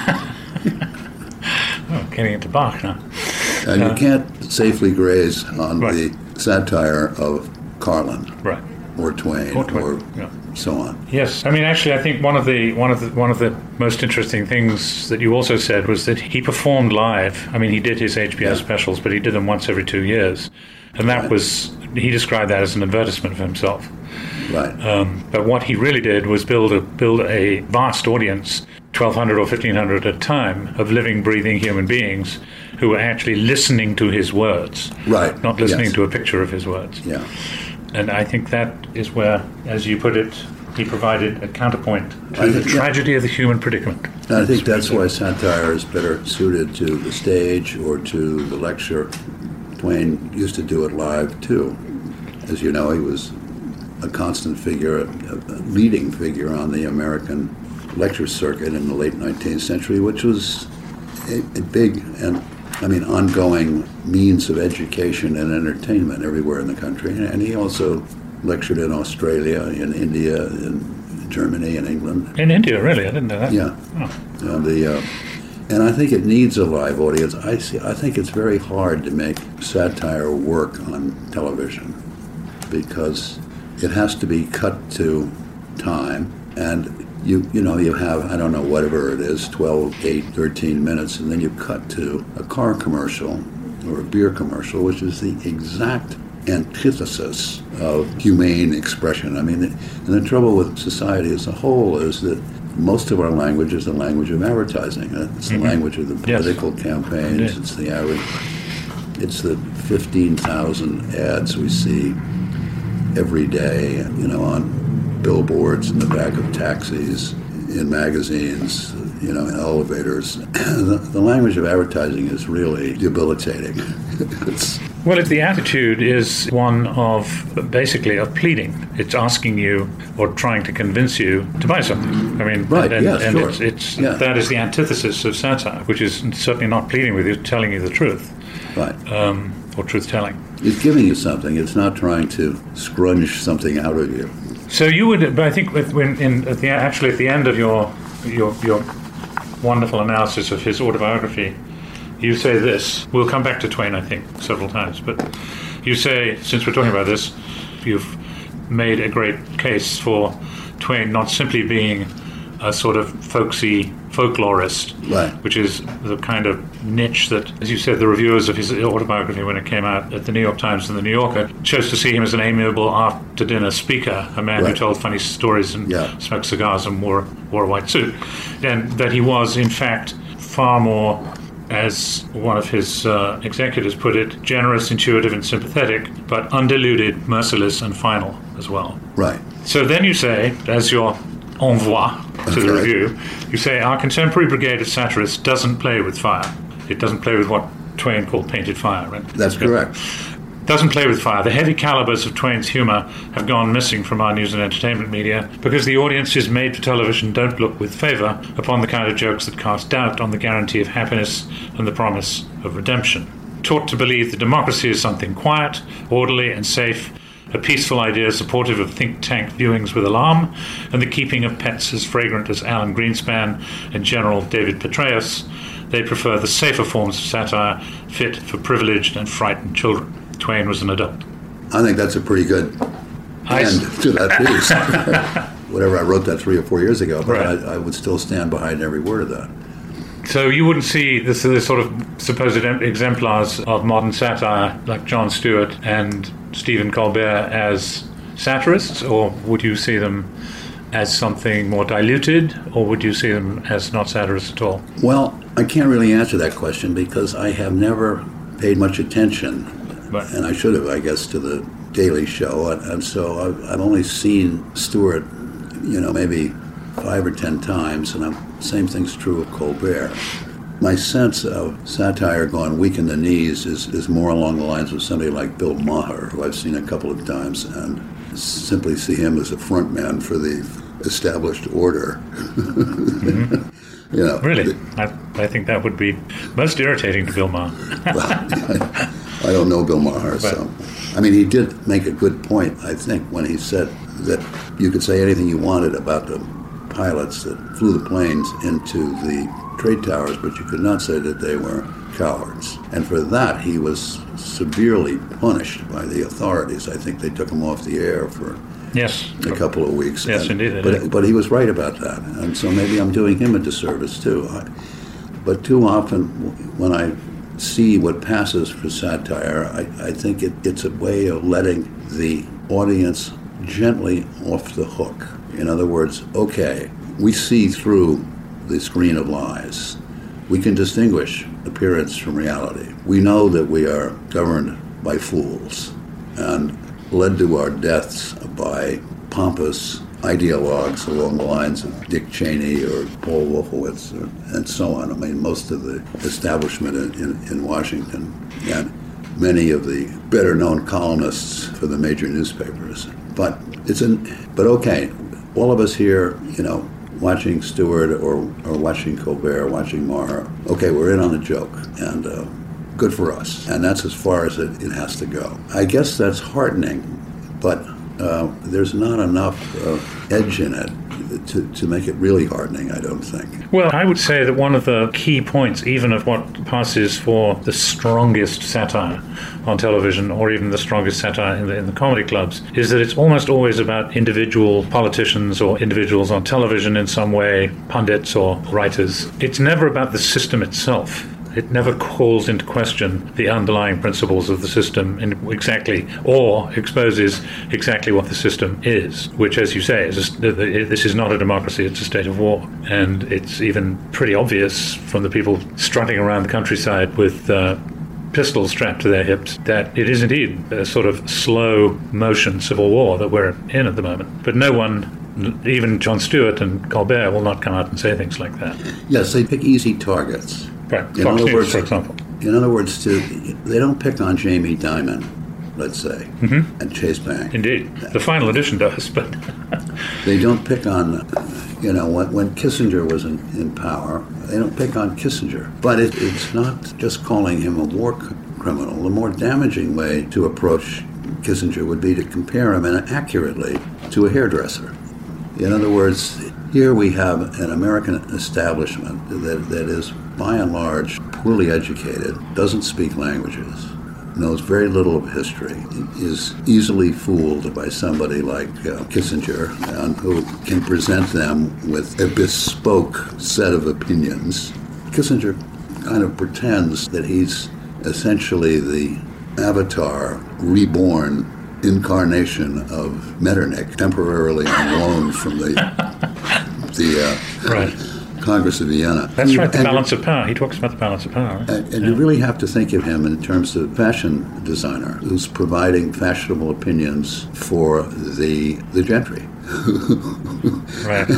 Speaker 3: Oh, getting into Bach now.
Speaker 5: And you can't safely graze on the satire of Carlin.
Speaker 3: Right.
Speaker 5: or Twain, or so on.
Speaker 3: Yes, I mean, actually, I think one of the most interesting things that you also said was that he performed live. I mean, he did his HBO specials, but he did them once every 2 years, and that was, he described that as an advertisement for himself.
Speaker 5: Right.
Speaker 3: But what he really did was build a vast audience, 1,200 or 1,500 at a time, of living, breathing human beings who were actually listening to his words,
Speaker 5: right?
Speaker 3: Not listening to a picture of his words.
Speaker 5: Yeah.
Speaker 3: And I think that is where, as you put it, he provided a counterpoint to the tragedy of the human predicament.
Speaker 5: And I think that's why satire is better suited to the stage or to the lecture. Twain used to do it live, too. As you know, he was a constant figure, a leading figure on the American lecture circuit in the late 19th century, which was a big and, ongoing means of education and entertainment everywhere in the country. And he also lectured in Australia, in India, in Germany, and England.
Speaker 3: In India, really? I didn't know that.
Speaker 5: Yeah.
Speaker 3: Oh.
Speaker 5: And I think it needs a live audience. I think it's very hard to make satire work on television because it has to be cut to time, and you have, I don't know, whatever it is, 12, 8, 13 minutes, and then you cut to a car commercial or a beer commercial, which is the exact antithesis of humane expression. I mean, and the trouble with society as a whole is that most of our language is the language of advertising. It's the language of the political campaigns.
Speaker 3: Indeed.
Speaker 5: It's the 15,000 ads we see every day, on billboards, in the back of taxis, in magazines, in elevators. The language of advertising is really debilitating.
Speaker 3: Well, the attitude is one of, basically, of pleading. It's asking you or trying to convince you to buy something. I mean,
Speaker 5: right,
Speaker 3: sure. That is the antithesis of satire, which is certainly not pleading with you, telling you the truth.
Speaker 5: Right.
Speaker 3: Or truth-telling.
Speaker 5: It's giving you something. It's not trying to scrunch something out of you.
Speaker 3: So you would, but I think at the end of your wonderful analysis of his autobiography, you say this. We'll come back to Twain, I think, several times, but you say, since we're talking about this, you've made a great case for Twain not simply being a sort of folksy folklorist,
Speaker 5: right,
Speaker 3: which is the kind of niche that, as you said, the reviewers of his autobiography when it came out at the New York Times and the New Yorker chose to see him as an amiable after-dinner speaker, a man who told funny stories and smoked cigars and wore a white suit, and that he was, in fact, far more, as one of his executors put it, generous, intuitive, and sympathetic, but undiluted, merciless, and final as well.
Speaker 5: Right.
Speaker 3: So then you say, as your envoi to the review, you say, our contemporary brigade of satirists doesn't play with fire. It doesn't play with what Twain called painted fire, right?
Speaker 5: That's correct.
Speaker 3: Doesn't play with fire. The heavy calibers of Twain's humor have gone missing from our news and entertainment media because the audiences made for television don't look with favor upon the kind of jokes that cast doubt on the guarantee of happiness and the promise of redemption. Taught to believe that democracy is something quiet, orderly, and safe, a peaceful idea supportive of think tank viewings with alarm, and the keeping of pets as fragrant as Alan Greenspan and General David Petraeus, they prefer the safer forms of satire fit for privileged and frightened children. Twain was an adult.
Speaker 5: I think that's a pretty good end to that piece. Whatever, I wrote that 3 or 4 years ago, but I would still stand behind every word of that.
Speaker 3: So you wouldn't see the sort of supposed exemplars of modern satire like Jon Stewart and Stephen Colbert as satirists, or would you see them as something more diluted, or would you see them as not satirists at all?
Speaker 5: Well, I can't really answer that question because I have never paid much attention, and I should have, I guess, to the Daily Show, and so I've only seen Stewart, maybe 5 or 10 times, and same thing's true of Colbert. My sense of satire gone weak in the knees is more along the lines of somebody like Bill Maher, who I've seen a couple of times, and simply see him as a front man for the established order.
Speaker 3: Mm-hmm. Really? I think that would be most irritating to Bill Maher.
Speaker 5: I don't know Bill Maher, so... I mean, he did make a good point, I think, when he said that you could say anything you wanted about the pilots that flew the planes into the trade towers, but you could not say that they were cowards. And for that, he was severely punished by the authorities. I think they took him off the air for
Speaker 3: Yes.
Speaker 5: A couple of weeks.
Speaker 3: Yes, indeed.
Speaker 5: But he was right about that. And so maybe I'm doing him a disservice, too. But too often, when I see what passes for satire, I think it's a way of letting the audience gently off the hook. In other words, okay, we see through the screen of lies. We can distinguish appearance from reality. We know that we are governed by fools and led to our deaths by pompous ideologues along the lines of Dick Cheney or Paul Wolfowitz and so on. I mean, most of the establishment in Washington and many of the better-known columnists for the major newspapers. But okay, all of us here, watching Stewart or watching Colbert, watching Maher, okay, we're in on the joke, and good for us. And that's as far as it has to go. I guess that's heartening, but there's not enough edge in it to make it really heartening, I don't think.
Speaker 3: Well, I would say that one of the key points, even of what passes for the strongest satire on television, or even the strongest satire in the comedy clubs, is that it's almost always about individual politicians or individuals on television in some way, pundits or writers. It's never about the system itself. It never calls into question the underlying principles of the system or exposes exactly what the system is, which, as you say, this is not a democracy, it's a state of war. And it's even pretty obvious from the people strutting around the countryside with pistols strapped to their hips that it is indeed a sort of slow motion civil war that we're in at the moment. But no one, even Jon Stewart and Colbert, will not come out and say things like that.
Speaker 5: Yes, they pick easy targets.
Speaker 3: Right, Fox News, for example.
Speaker 5: In other words, they don't pick on Jamie Dimon, let's say, and Chase Bank.
Speaker 3: Indeed. The final edition does, but...
Speaker 5: They don't pick on, when Kissinger was in power, they don't pick on Kissinger. But it's not just calling him a war criminal. The more damaging way to approach Kissinger would be to compare him accurately to a hairdresser. In other words, here we have an American establishment that is, by and large, poorly educated, doesn't speak languages, knows very little of history, is easily fooled by somebody like Kissinger, who can present them with a bespoke set of opinions. Kissinger kind of pretends that he's essentially the avatar, reborn incarnation of Metternich, temporarily on loan from the Congress of Vienna.
Speaker 3: That's right, the balance of power. He talks about the balance of power. Right?
Speaker 5: And you really have to think of him in terms of fashion designer who's providing fashionable opinions for the gentry.
Speaker 3: Right.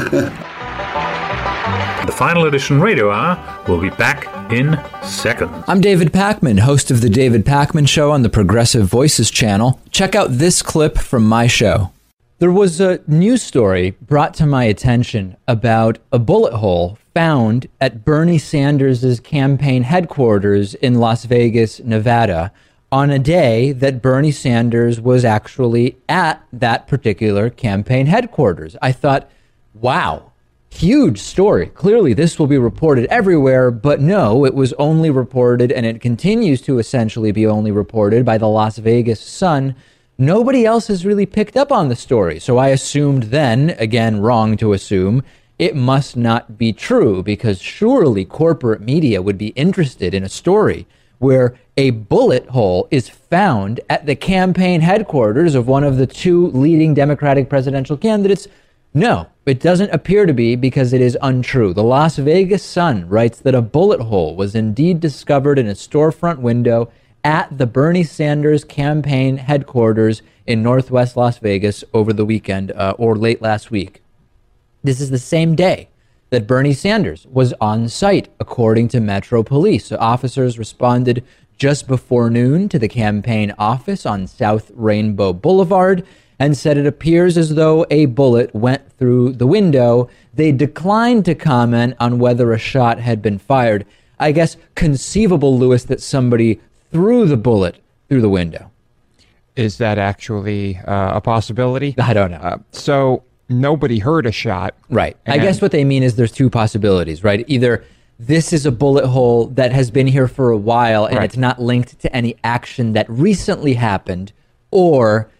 Speaker 3: The Final Edition Radio Hour will be back in seconds.
Speaker 6: I'm David Pakman, host of The David Pakman Show on the Progressive Voices channel. Check out this clip from my show. There was a news story brought to my attention about a bullet hole found at Bernie Sanders' campaign headquarters in Las Vegas, Nevada, on a day that Bernie Sanders was actually at that particular campaign headquarters. I thought, wow, huge story. Clearly, this will be reported everywhere, but no, it was only reported, and it continues to essentially be only reported by the Las Vegas Sun. Nobody else has really picked up on the story. So I assumed then, again, wrong to assume, it must not be true, because surely corporate media would be interested in a story where a bullet hole is found at the campaign headquarters of one of the two leading Democratic presidential candidates. No, it doesn't appear to be, because it is untrue. The Las Vegas Sun writes that a bullet hole was indeed discovered in a storefront window at the Bernie Sanders campaign headquarters in Northwest Las Vegas over the weekend or late last week. This is the same day that Bernie Sanders was on site, according to Metro Police. So officers responded just before noon to the campaign office on South Rainbow Boulevard and said it appears as though a bullet went through the window. They declined to comment on whether a shot had been fired. I guess conceivable, Lewis, that somebody threw the bullet through the window.
Speaker 7: Is that actually a possibility?
Speaker 6: I don't know.
Speaker 7: So nobody heard a shot.
Speaker 6: Right. I guess what they mean is there's two possibilities, right? Either this is a bullet hole that has been here for a while and it's not linked to any action that recently happened, or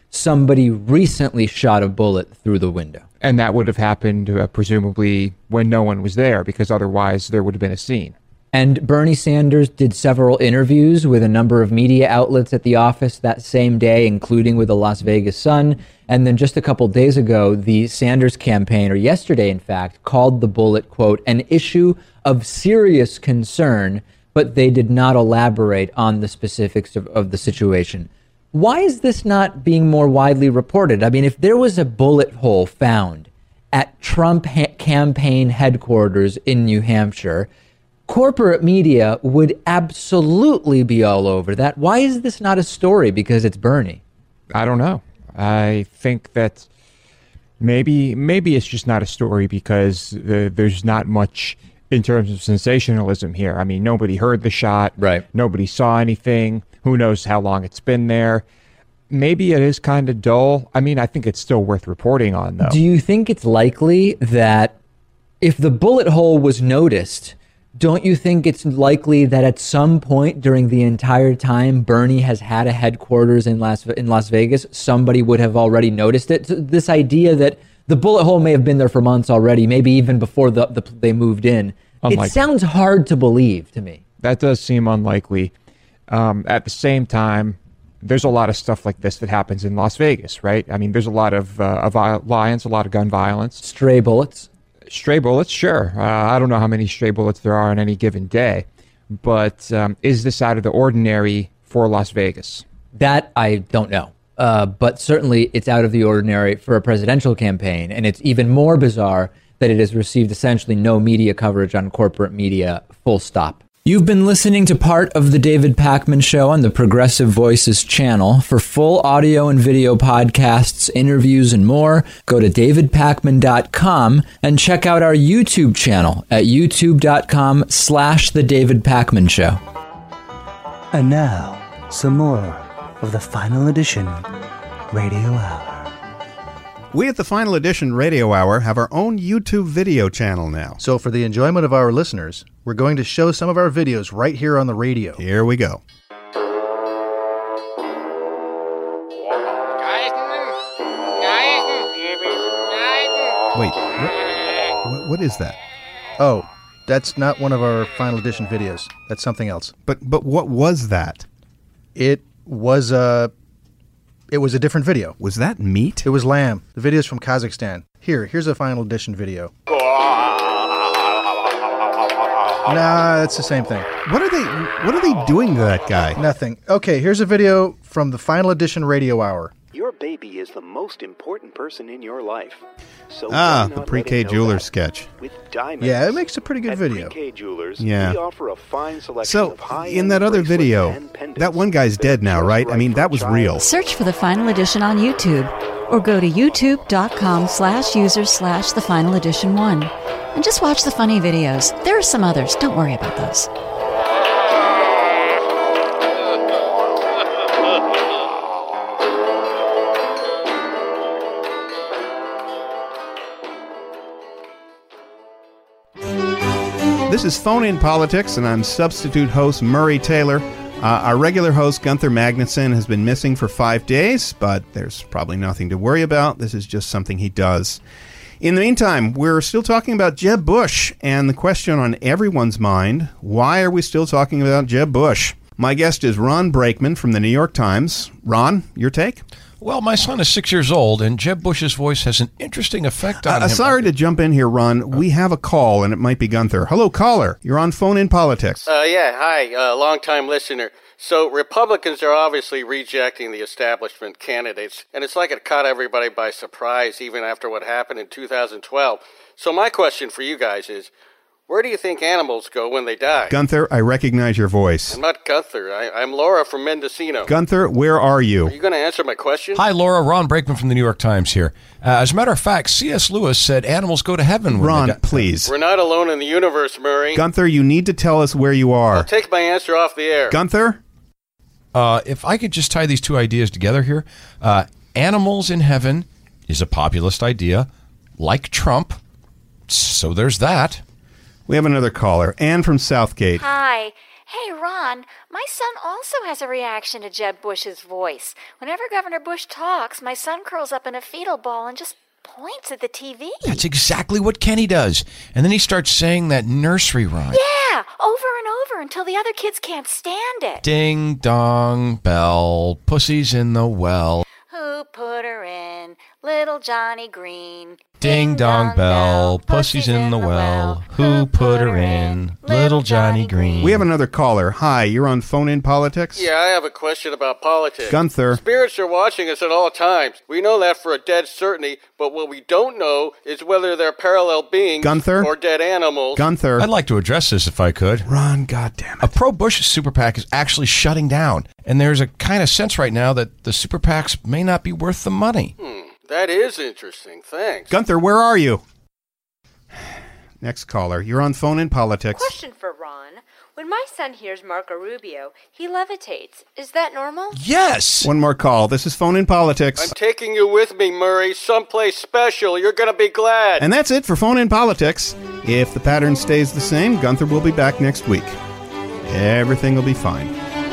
Speaker 6: somebody recently shot a bullet through the window.
Speaker 7: And that would have happened presumably when no one was there, because otherwise there would have been a scene.
Speaker 6: And Bernie Sanders did several interviews with a number of media outlets at the office that same day, including with the Las Vegas Sun. And then just a couple days ago, the Sanders campaign, or yesterday in fact, called the bullet, quote, an issue of serious concern, but they did not elaborate on the specifics of the situation. Why is this not being more widely reported? I mean, if there was a bullet hole found at Trump campaign headquarters in New Hampshire, corporate media would absolutely be all over that. Why is this not a story? Because it's Bernie.
Speaker 7: I don't know. I think that maybe it's just not a story because there's not much in terms of sensationalism here. I mean, nobody heard the shot.
Speaker 6: Right.
Speaker 7: Nobody saw anything. Who knows how long it's been there? Maybe it is kind of dull. I mean, I think it's still worth reporting on, though.
Speaker 6: Do you think it's likely that if the bullet hole was noticed, don't you think it's likely that at some point during the entire time Bernie has had a headquarters in Las Vegas, somebody would have already noticed it? So this idea that the bullet hole may have been there for months already, maybe even before they moved in. Unlikely. It sounds hard to believe to me.
Speaker 7: That does seem unlikely. At the same time, there's a lot of stuff like this that happens in Las Vegas, right? I mean, there's a lot of violence, a lot of gun violence.
Speaker 6: Stray bullets,
Speaker 7: sure. I don't know how many stray bullets there are on any given day, but is this out of the ordinary for Las Vegas?
Speaker 6: That I don't know. But certainly it's out of the ordinary for a presidential campaign, and it's even more bizarre that it has received essentially no media coverage on corporate media, full stop. You've been listening to part of The David Pakman Show on the Progressive Voices channel. For full audio and video podcasts, interviews, and more, go to davidpakman.com and check out our YouTube channel at youtube.com/The David Pakman Show.
Speaker 18: And now, some more of the Final Edition Radio Hour.
Speaker 8: We at the Final Edition Radio Hour have our own YouTube video channel now.
Speaker 9: So for the enjoyment of our listeners, we're going to show some of our videos right here on the radio.
Speaker 8: Here we go. Wait, what is that?
Speaker 9: Oh, that's not one of our Final Edition videos. That's something else.
Speaker 8: But what was that?
Speaker 9: It was a different video.
Speaker 8: Was that meat?
Speaker 9: It was lamb. The video's from Kazakhstan. Here's a Final Edition video. Nah, that's the same thing.
Speaker 8: What are they doing to that guy?
Speaker 9: Nothing. Okay, here's a video from the Final Edition Radio Hour.
Speaker 10: Your baby is the most important person in your life. So
Speaker 8: the Pre-K Jewelers sketch.
Speaker 10: With diamonds.
Speaker 9: Yeah, it makes a pretty good video.
Speaker 10: Pre-K Jewelers,
Speaker 8: yeah.
Speaker 10: We offer a fine selection
Speaker 8: so,
Speaker 10: of high-end
Speaker 8: in that other video, that one guy's dead now, right? I mean, that was real.
Speaker 13: Search for The Final Edition on YouTube or go to youtube.com/users/The Final Edition 1 and just watch the funny videos. There are some others. Don't worry about those.
Speaker 8: This is Phone In Politics, and I'm substitute host Murray Taylor. Our regular host, Gunther Magnuson, has been missing for 5 days, but there's probably nothing to worry about. This is just something he does. In the meantime, we're still talking about Jeb Bush, and the question on everyone's mind, why are we still talking about Jeb Bush? My guest is Ron Brakeman from the New York Times. Ron, your take?
Speaker 14: Well, my son is 6 years old, and Jeb Bush's voice has an interesting effect on him.
Speaker 8: Sorry to jump in here, Ron. We have a call, and it might be Gunther. Hello, caller. You're on Phone In Politics.
Speaker 19: Yeah, hi, long-time listener. So Republicans are obviously rejecting the establishment candidates, and it's like it caught everybody by surprise, even after what happened in 2012. So my question for you guys is, where do you think animals go when they die?
Speaker 8: Gunther, I recognize your voice.
Speaker 19: I'm not Gunther. I'm Laura from Mendocino.
Speaker 8: Gunther, where are you?
Speaker 19: Are you going to answer my question?
Speaker 14: Hi, Laura. Ron Brakeman from the New York Times here. As a matter of fact, C.S. Lewis said animals go to heaven when
Speaker 8: Ron,
Speaker 14: they die.
Speaker 8: Please.
Speaker 19: We're not alone in the universe, Murray.
Speaker 8: Gunther, you need to tell us where you are.
Speaker 19: I'll take my answer off the air.
Speaker 8: Gunther?
Speaker 14: If I could just tie these two ideas together here. Animals in heaven is a populist idea, like Trump. So there's that.
Speaker 8: We have another caller, Anne from Southgate.
Speaker 26: Hi.
Speaker 13: Hey, Ron, my son also has a reaction to Jeb Bush's voice. Whenever Governor Bush talks, my son curls up in a fetal ball and just points at the TV.
Speaker 14: That's exactly what Kenny does. And then he starts saying that nursery rhyme.
Speaker 13: Yeah, over and over until the other kids can't stand it.
Speaker 14: Ding dong bell, pussy's in the well.
Speaker 13: Who put her in? Little Johnny Green.
Speaker 14: Ding dong bell, pussy's in the well. Who put her in? Little Johnny Green.
Speaker 8: We have another caller. Hi, you're on Phone In Politics?
Speaker 19: Yeah, I have a question about politics.
Speaker 8: Gunther.
Speaker 19: Spirits are watching us at all times. We know that for a dead certainty, but what we don't know is whether they're parallel beings
Speaker 8: Gunther?
Speaker 19: or dead animals.
Speaker 8: Gunther.
Speaker 14: I'd like to address this if I could.
Speaker 8: Ron, goddammit.
Speaker 14: A pro-Bush super PAC is actually shutting down, and there's a kind of sense right now that the super PACs may not be worth the money.
Speaker 19: That is interesting. Thanks.
Speaker 8: Gunther, where are you? Next caller. You're on Phone In Politics.
Speaker 4: Question for Ron. When my son hears Marco Rubio, he levitates. Is that normal?
Speaker 14: Yes!
Speaker 8: One more call. This is Phone In Politics.
Speaker 19: I'm taking you with me, Murray, someplace special. You're going to be glad.
Speaker 8: And that's it for Phone In Politics. If the pattern stays the same, Gunther will be back next week. Everything will be fine.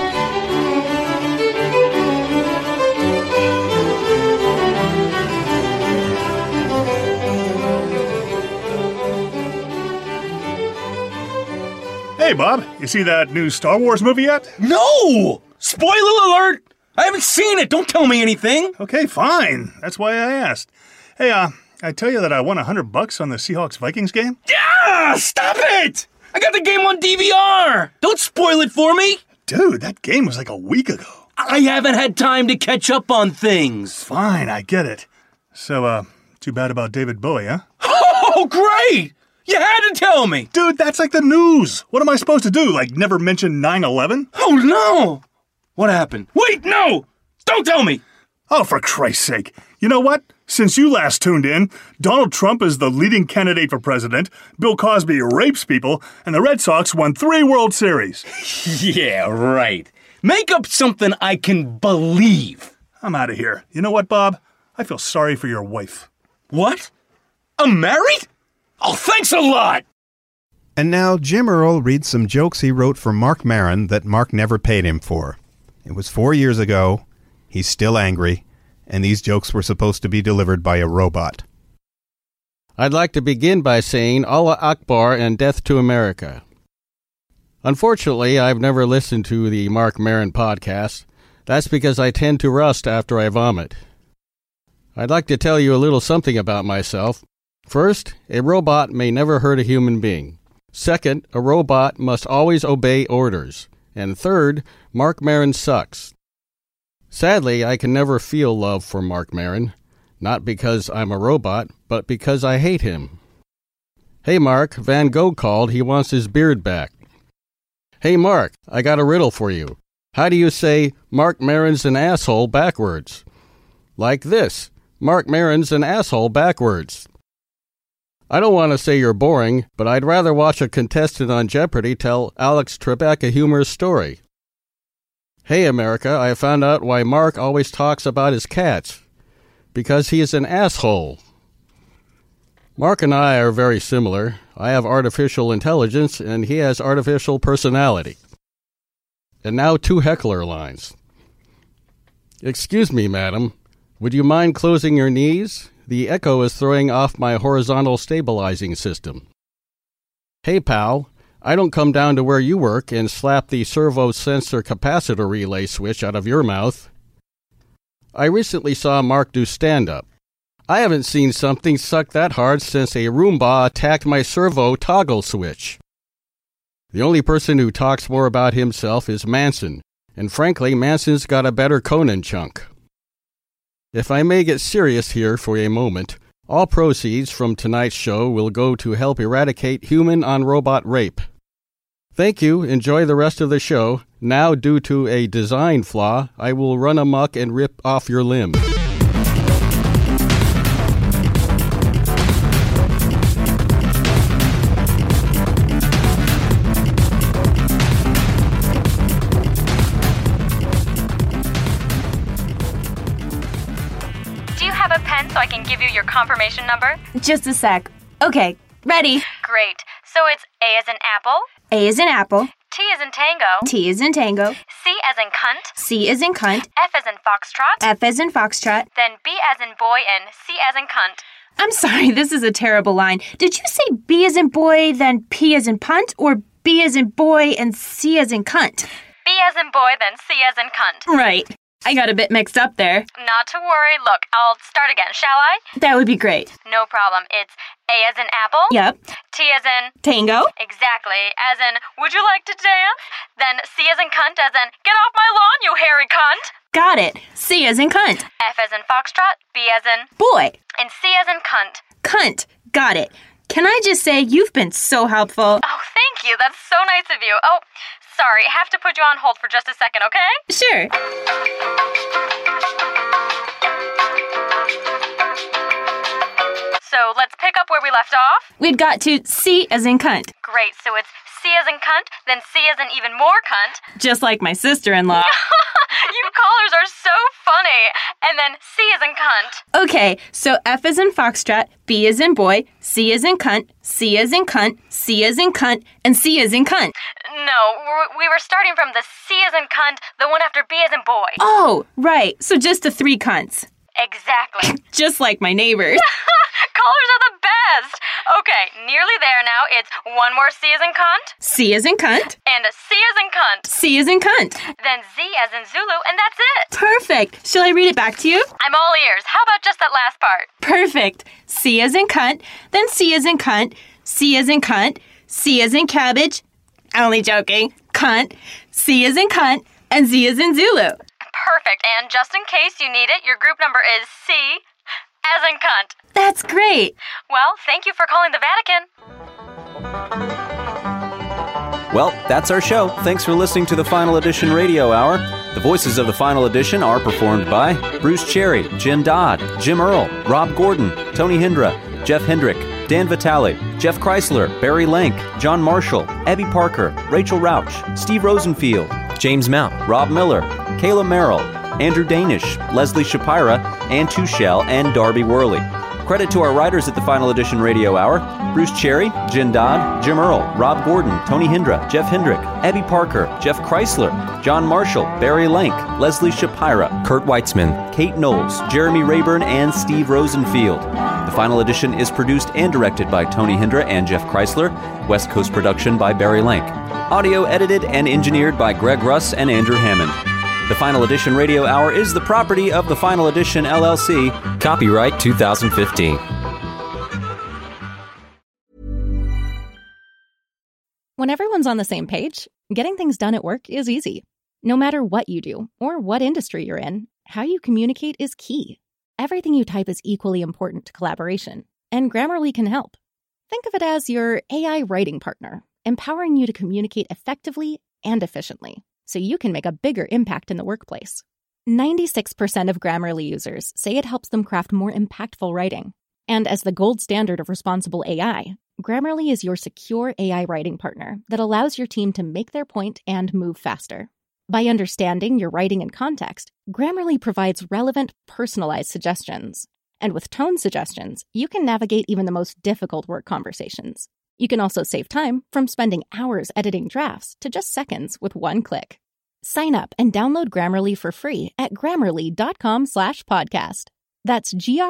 Speaker 11: Hey, Bob, you see that new Star Wars movie yet?
Speaker 24: No! Spoiler alert! I haven't seen it. Don't tell me anything.
Speaker 11: Okay, fine. That's why I asked. Hey, I tell you that I won $100 on the Seahawks-Vikings game?
Speaker 24: Yeah! Stop it! I got the game on DVR. Don't spoil it for me.
Speaker 11: Dude, that game was like a week ago.
Speaker 24: I haven't had time to catch up on things.
Speaker 11: Fine, I get it. So, too bad about David Bowie, huh?
Speaker 24: Oh, great! You had to tell me!
Speaker 11: Dude, that's like the news! What am I supposed to do, like never mention 9/11?
Speaker 24: Oh, no! What happened? Wait, no! Don't tell me!
Speaker 11: Oh, for Christ's sake. You know what? Since you last tuned in, Donald Trump is the leading candidate for president, Bill Cosby rapes people, and the Red Sox won 3 World Series.
Speaker 24: Yeah, right. Make up something I can believe.
Speaker 11: I'm out of here. You know what, Bob? I feel sorry for your wife.
Speaker 24: What? I'm married? Oh, thanks a lot!
Speaker 8: And now Jim Earl reads some jokes he wrote for Marc Maron that Mark never paid him for. It was 4 years ago. He's still angry. And these jokes were supposed to be delivered by a robot.
Speaker 19: I'd like to begin by saying Allah Akbar and death to America. Unfortunately, I've never listened to the Marc Maron podcast. That's because I tend to rust after I vomit. I'd like to tell you a little something about myself. First, a robot may never hurt a human being. Second, a robot must always obey orders. And third, Marc Maron sucks. Sadly, I can never feel love for Marc Maron. Not because I'm a robot, but because I hate him. Hey Mark, Van Gogh called. He wants his beard back. Hey Mark, I got a riddle for you. How do you say Marc Maron's an asshole backwards? Like this. Marc Maron's an asshole backwards. I don't want to say you're boring, but I'd rather watch a contestant on Jeopardy tell Alex Trebek a humorous story. Hey America, I found out why Mark always talks about his cats. Because he is an asshole. Mark and I are very similar. I have artificial intelligence, and he has artificial personality. And now 2 heckler lines. Excuse me, madam. Would you mind closing your knees? The echo is throwing off my horizontal stabilizing system. Hey, pal. I don't come down to where you work and slap the servo sensor capacitor relay switch out of your mouth. I recently saw Mark do stand-up. I haven't seen something suck that hard since a Roomba attacked my servo toggle switch. The only person who talks more about himself is Manson, and frankly, Manson's got a better Conan chunk. If I may get serious here for a moment, all proceeds from tonight's show will go to help eradicate human-on-robot rape. Thank you. Enjoy the rest of the show. Now, due to a design flaw, I will run amok and rip off your limb.
Speaker 4: Do you have a pen so I can give you your confirmation number?
Speaker 2: Just a sec. Okay, ready.
Speaker 4: Great. So it's A as in apple,
Speaker 2: A as in apple,
Speaker 12: T as in tango.
Speaker 2: T as in tango.
Speaker 12: C as in cunt.
Speaker 2: C as in cunt.
Speaker 12: F as in foxtrot.
Speaker 2: F as in foxtrot.
Speaker 12: Then B as in boy and C as in cunt.
Speaker 2: I'm sorry, this is a terrible line. Did you say B as in boy, then P as in punt, or B as in boy and C as in cunt?
Speaker 12: B as in boy, then C as in cunt.
Speaker 2: Right. I got a bit mixed up there.
Speaker 12: Not to worry. Look, I'll start again, shall I?
Speaker 2: That would be great.
Speaker 12: No problem. It's A as in apple.
Speaker 2: Yep.
Speaker 12: T as in...
Speaker 2: Tango.
Speaker 12: Exactly. As in, would you like to dance? Then C as in cunt, as in, get off my lawn, you hairy cunt.
Speaker 2: Got it. C as in cunt.
Speaker 12: F as in foxtrot. B as in...
Speaker 2: boy.
Speaker 12: And C as in cunt.
Speaker 2: Cunt. Got it. Can I just say you've been so helpful?
Speaker 12: Oh, thank you. That's so nice of you. Oh, sorry. Have to put you on hold for just a second, okay?
Speaker 2: Sure.
Speaker 12: So let's pick up where we left off.
Speaker 2: We'd got to C as in cunt.
Speaker 12: Great. So it's C as in cunt, then C as in even more cunt.
Speaker 2: Just like my sister-in-law.
Speaker 12: You callers are so funny. And then C as in cunt.
Speaker 2: Okay, so F as in foxtrot, B as in boy, C as in cunt, C as in cunt, C as in cunt, and C as in cunt.
Speaker 12: No, we were starting from the C as in cunt, the one after B as in boy.
Speaker 2: Oh, right. So just the 3 cunts.
Speaker 12: Exactly.
Speaker 2: Just like my neighbors.
Speaker 12: Callers are the best. Okay, nearly there now. It's one more C as in cunt.
Speaker 2: C as in cunt.
Speaker 12: And a C as in cunt.
Speaker 2: C as in cunt.
Speaker 12: Then Z as in Zulu, and that's it.
Speaker 2: Perfect. Shall I read it back to you?
Speaker 12: I'm all ears. How about just that last part?
Speaker 2: Perfect. C as in cunt, then C as in cunt, C as in cunt, C as in cabbage. Only joking. Cunt. C as in cunt, and Z as in Zulu.
Speaker 12: Perfect. And just in case you need it, your group number is C as in cunt.
Speaker 2: That's great.
Speaker 12: Well, thank you for calling the Vatican.
Speaker 17: Well, that's our show. Thanks for listening to the Final Edition Radio Hour. The voices of the Final Edition are performed by Bruce Cherry, Jen Dodd, Jim Earl, Rob Gordon, Tony Hindra, Jeff Hendrick, Dan Vitale, Jeff Chrysler, Barry Lank, John Marshall, Abby Parker, Rachel Rauch, Steve Rosenfield, James Mount, Rob Miller, Kayla Merrill, Andrew Danish, Leslie Shapira, Ann Tuchel, and Darby Worley. Credit to our writers at the Final Edition Radio Hour: Bruce Cherry, Jen Dodd, Jim Earl, Rob Gordon, Tony Hindra, Jeff Hendrick, Abby Parker, Jeff Chrysler, John Marshall, Barry Lank, Leslie Shapira, Kurt Weitzman, Kate Knowles, Jeremy Rayburn, and Steve Rosenfield. The Final Edition is produced and directed by Tony Hindra and Jeff Chrysler. West Coast production by Barry Lank. Audio edited and engineered by Greg Russ and Andrew Hammond. The Final Edition Radio Hour is the property of the Final Edition LLC. Copyright 2015.
Speaker 20: When everyone's on the same page, getting things done at work is easy. No matter what you do or what industry you're in, how you communicate is key. Everything you type is equally important to collaboration, and Grammarly can help. Think of it as your AI writing partner, empowering you to communicate effectively and efficiently, so you can make a bigger impact in the workplace. 96% of Grammarly users say it helps them craft more impactful writing. And as the gold standard of responsible AI, Grammarly is your secure AI writing partner that allows your team to make their point and move faster. By understanding your writing and context, Grammarly provides relevant, personalized suggestions. And with tone suggestions, you can navigate even the most difficult work conversations. You can also save time from spending hours editing drafts to just seconds with one click. Sign up and download Grammarly for free at Grammarly.com/podcast. That's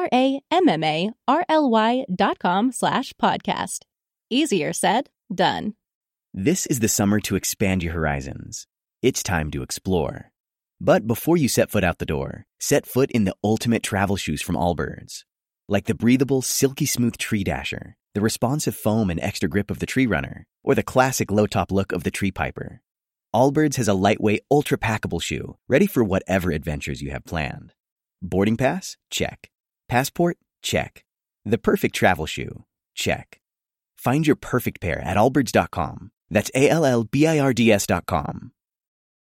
Speaker 20: GRAMMARLY.com/podcast. Easier said, done.
Speaker 21: This is the summer to expand your horizons. It's time to explore. But before you set foot out the door, set foot in the ultimate travel shoes from Allbirds. Like the breathable, silky smooth Tree Dasher, the responsive foam and extra grip of the Tree Runner, or the classic low-top look of the Tree Piper. Allbirds has a lightweight, ultra-packable shoe, ready for whatever adventures you have planned. Boarding pass? Check. Passport? Check. The perfect travel shoe? Check. Find your perfect pair at allbirds.com. That's ALLBIRDS.com.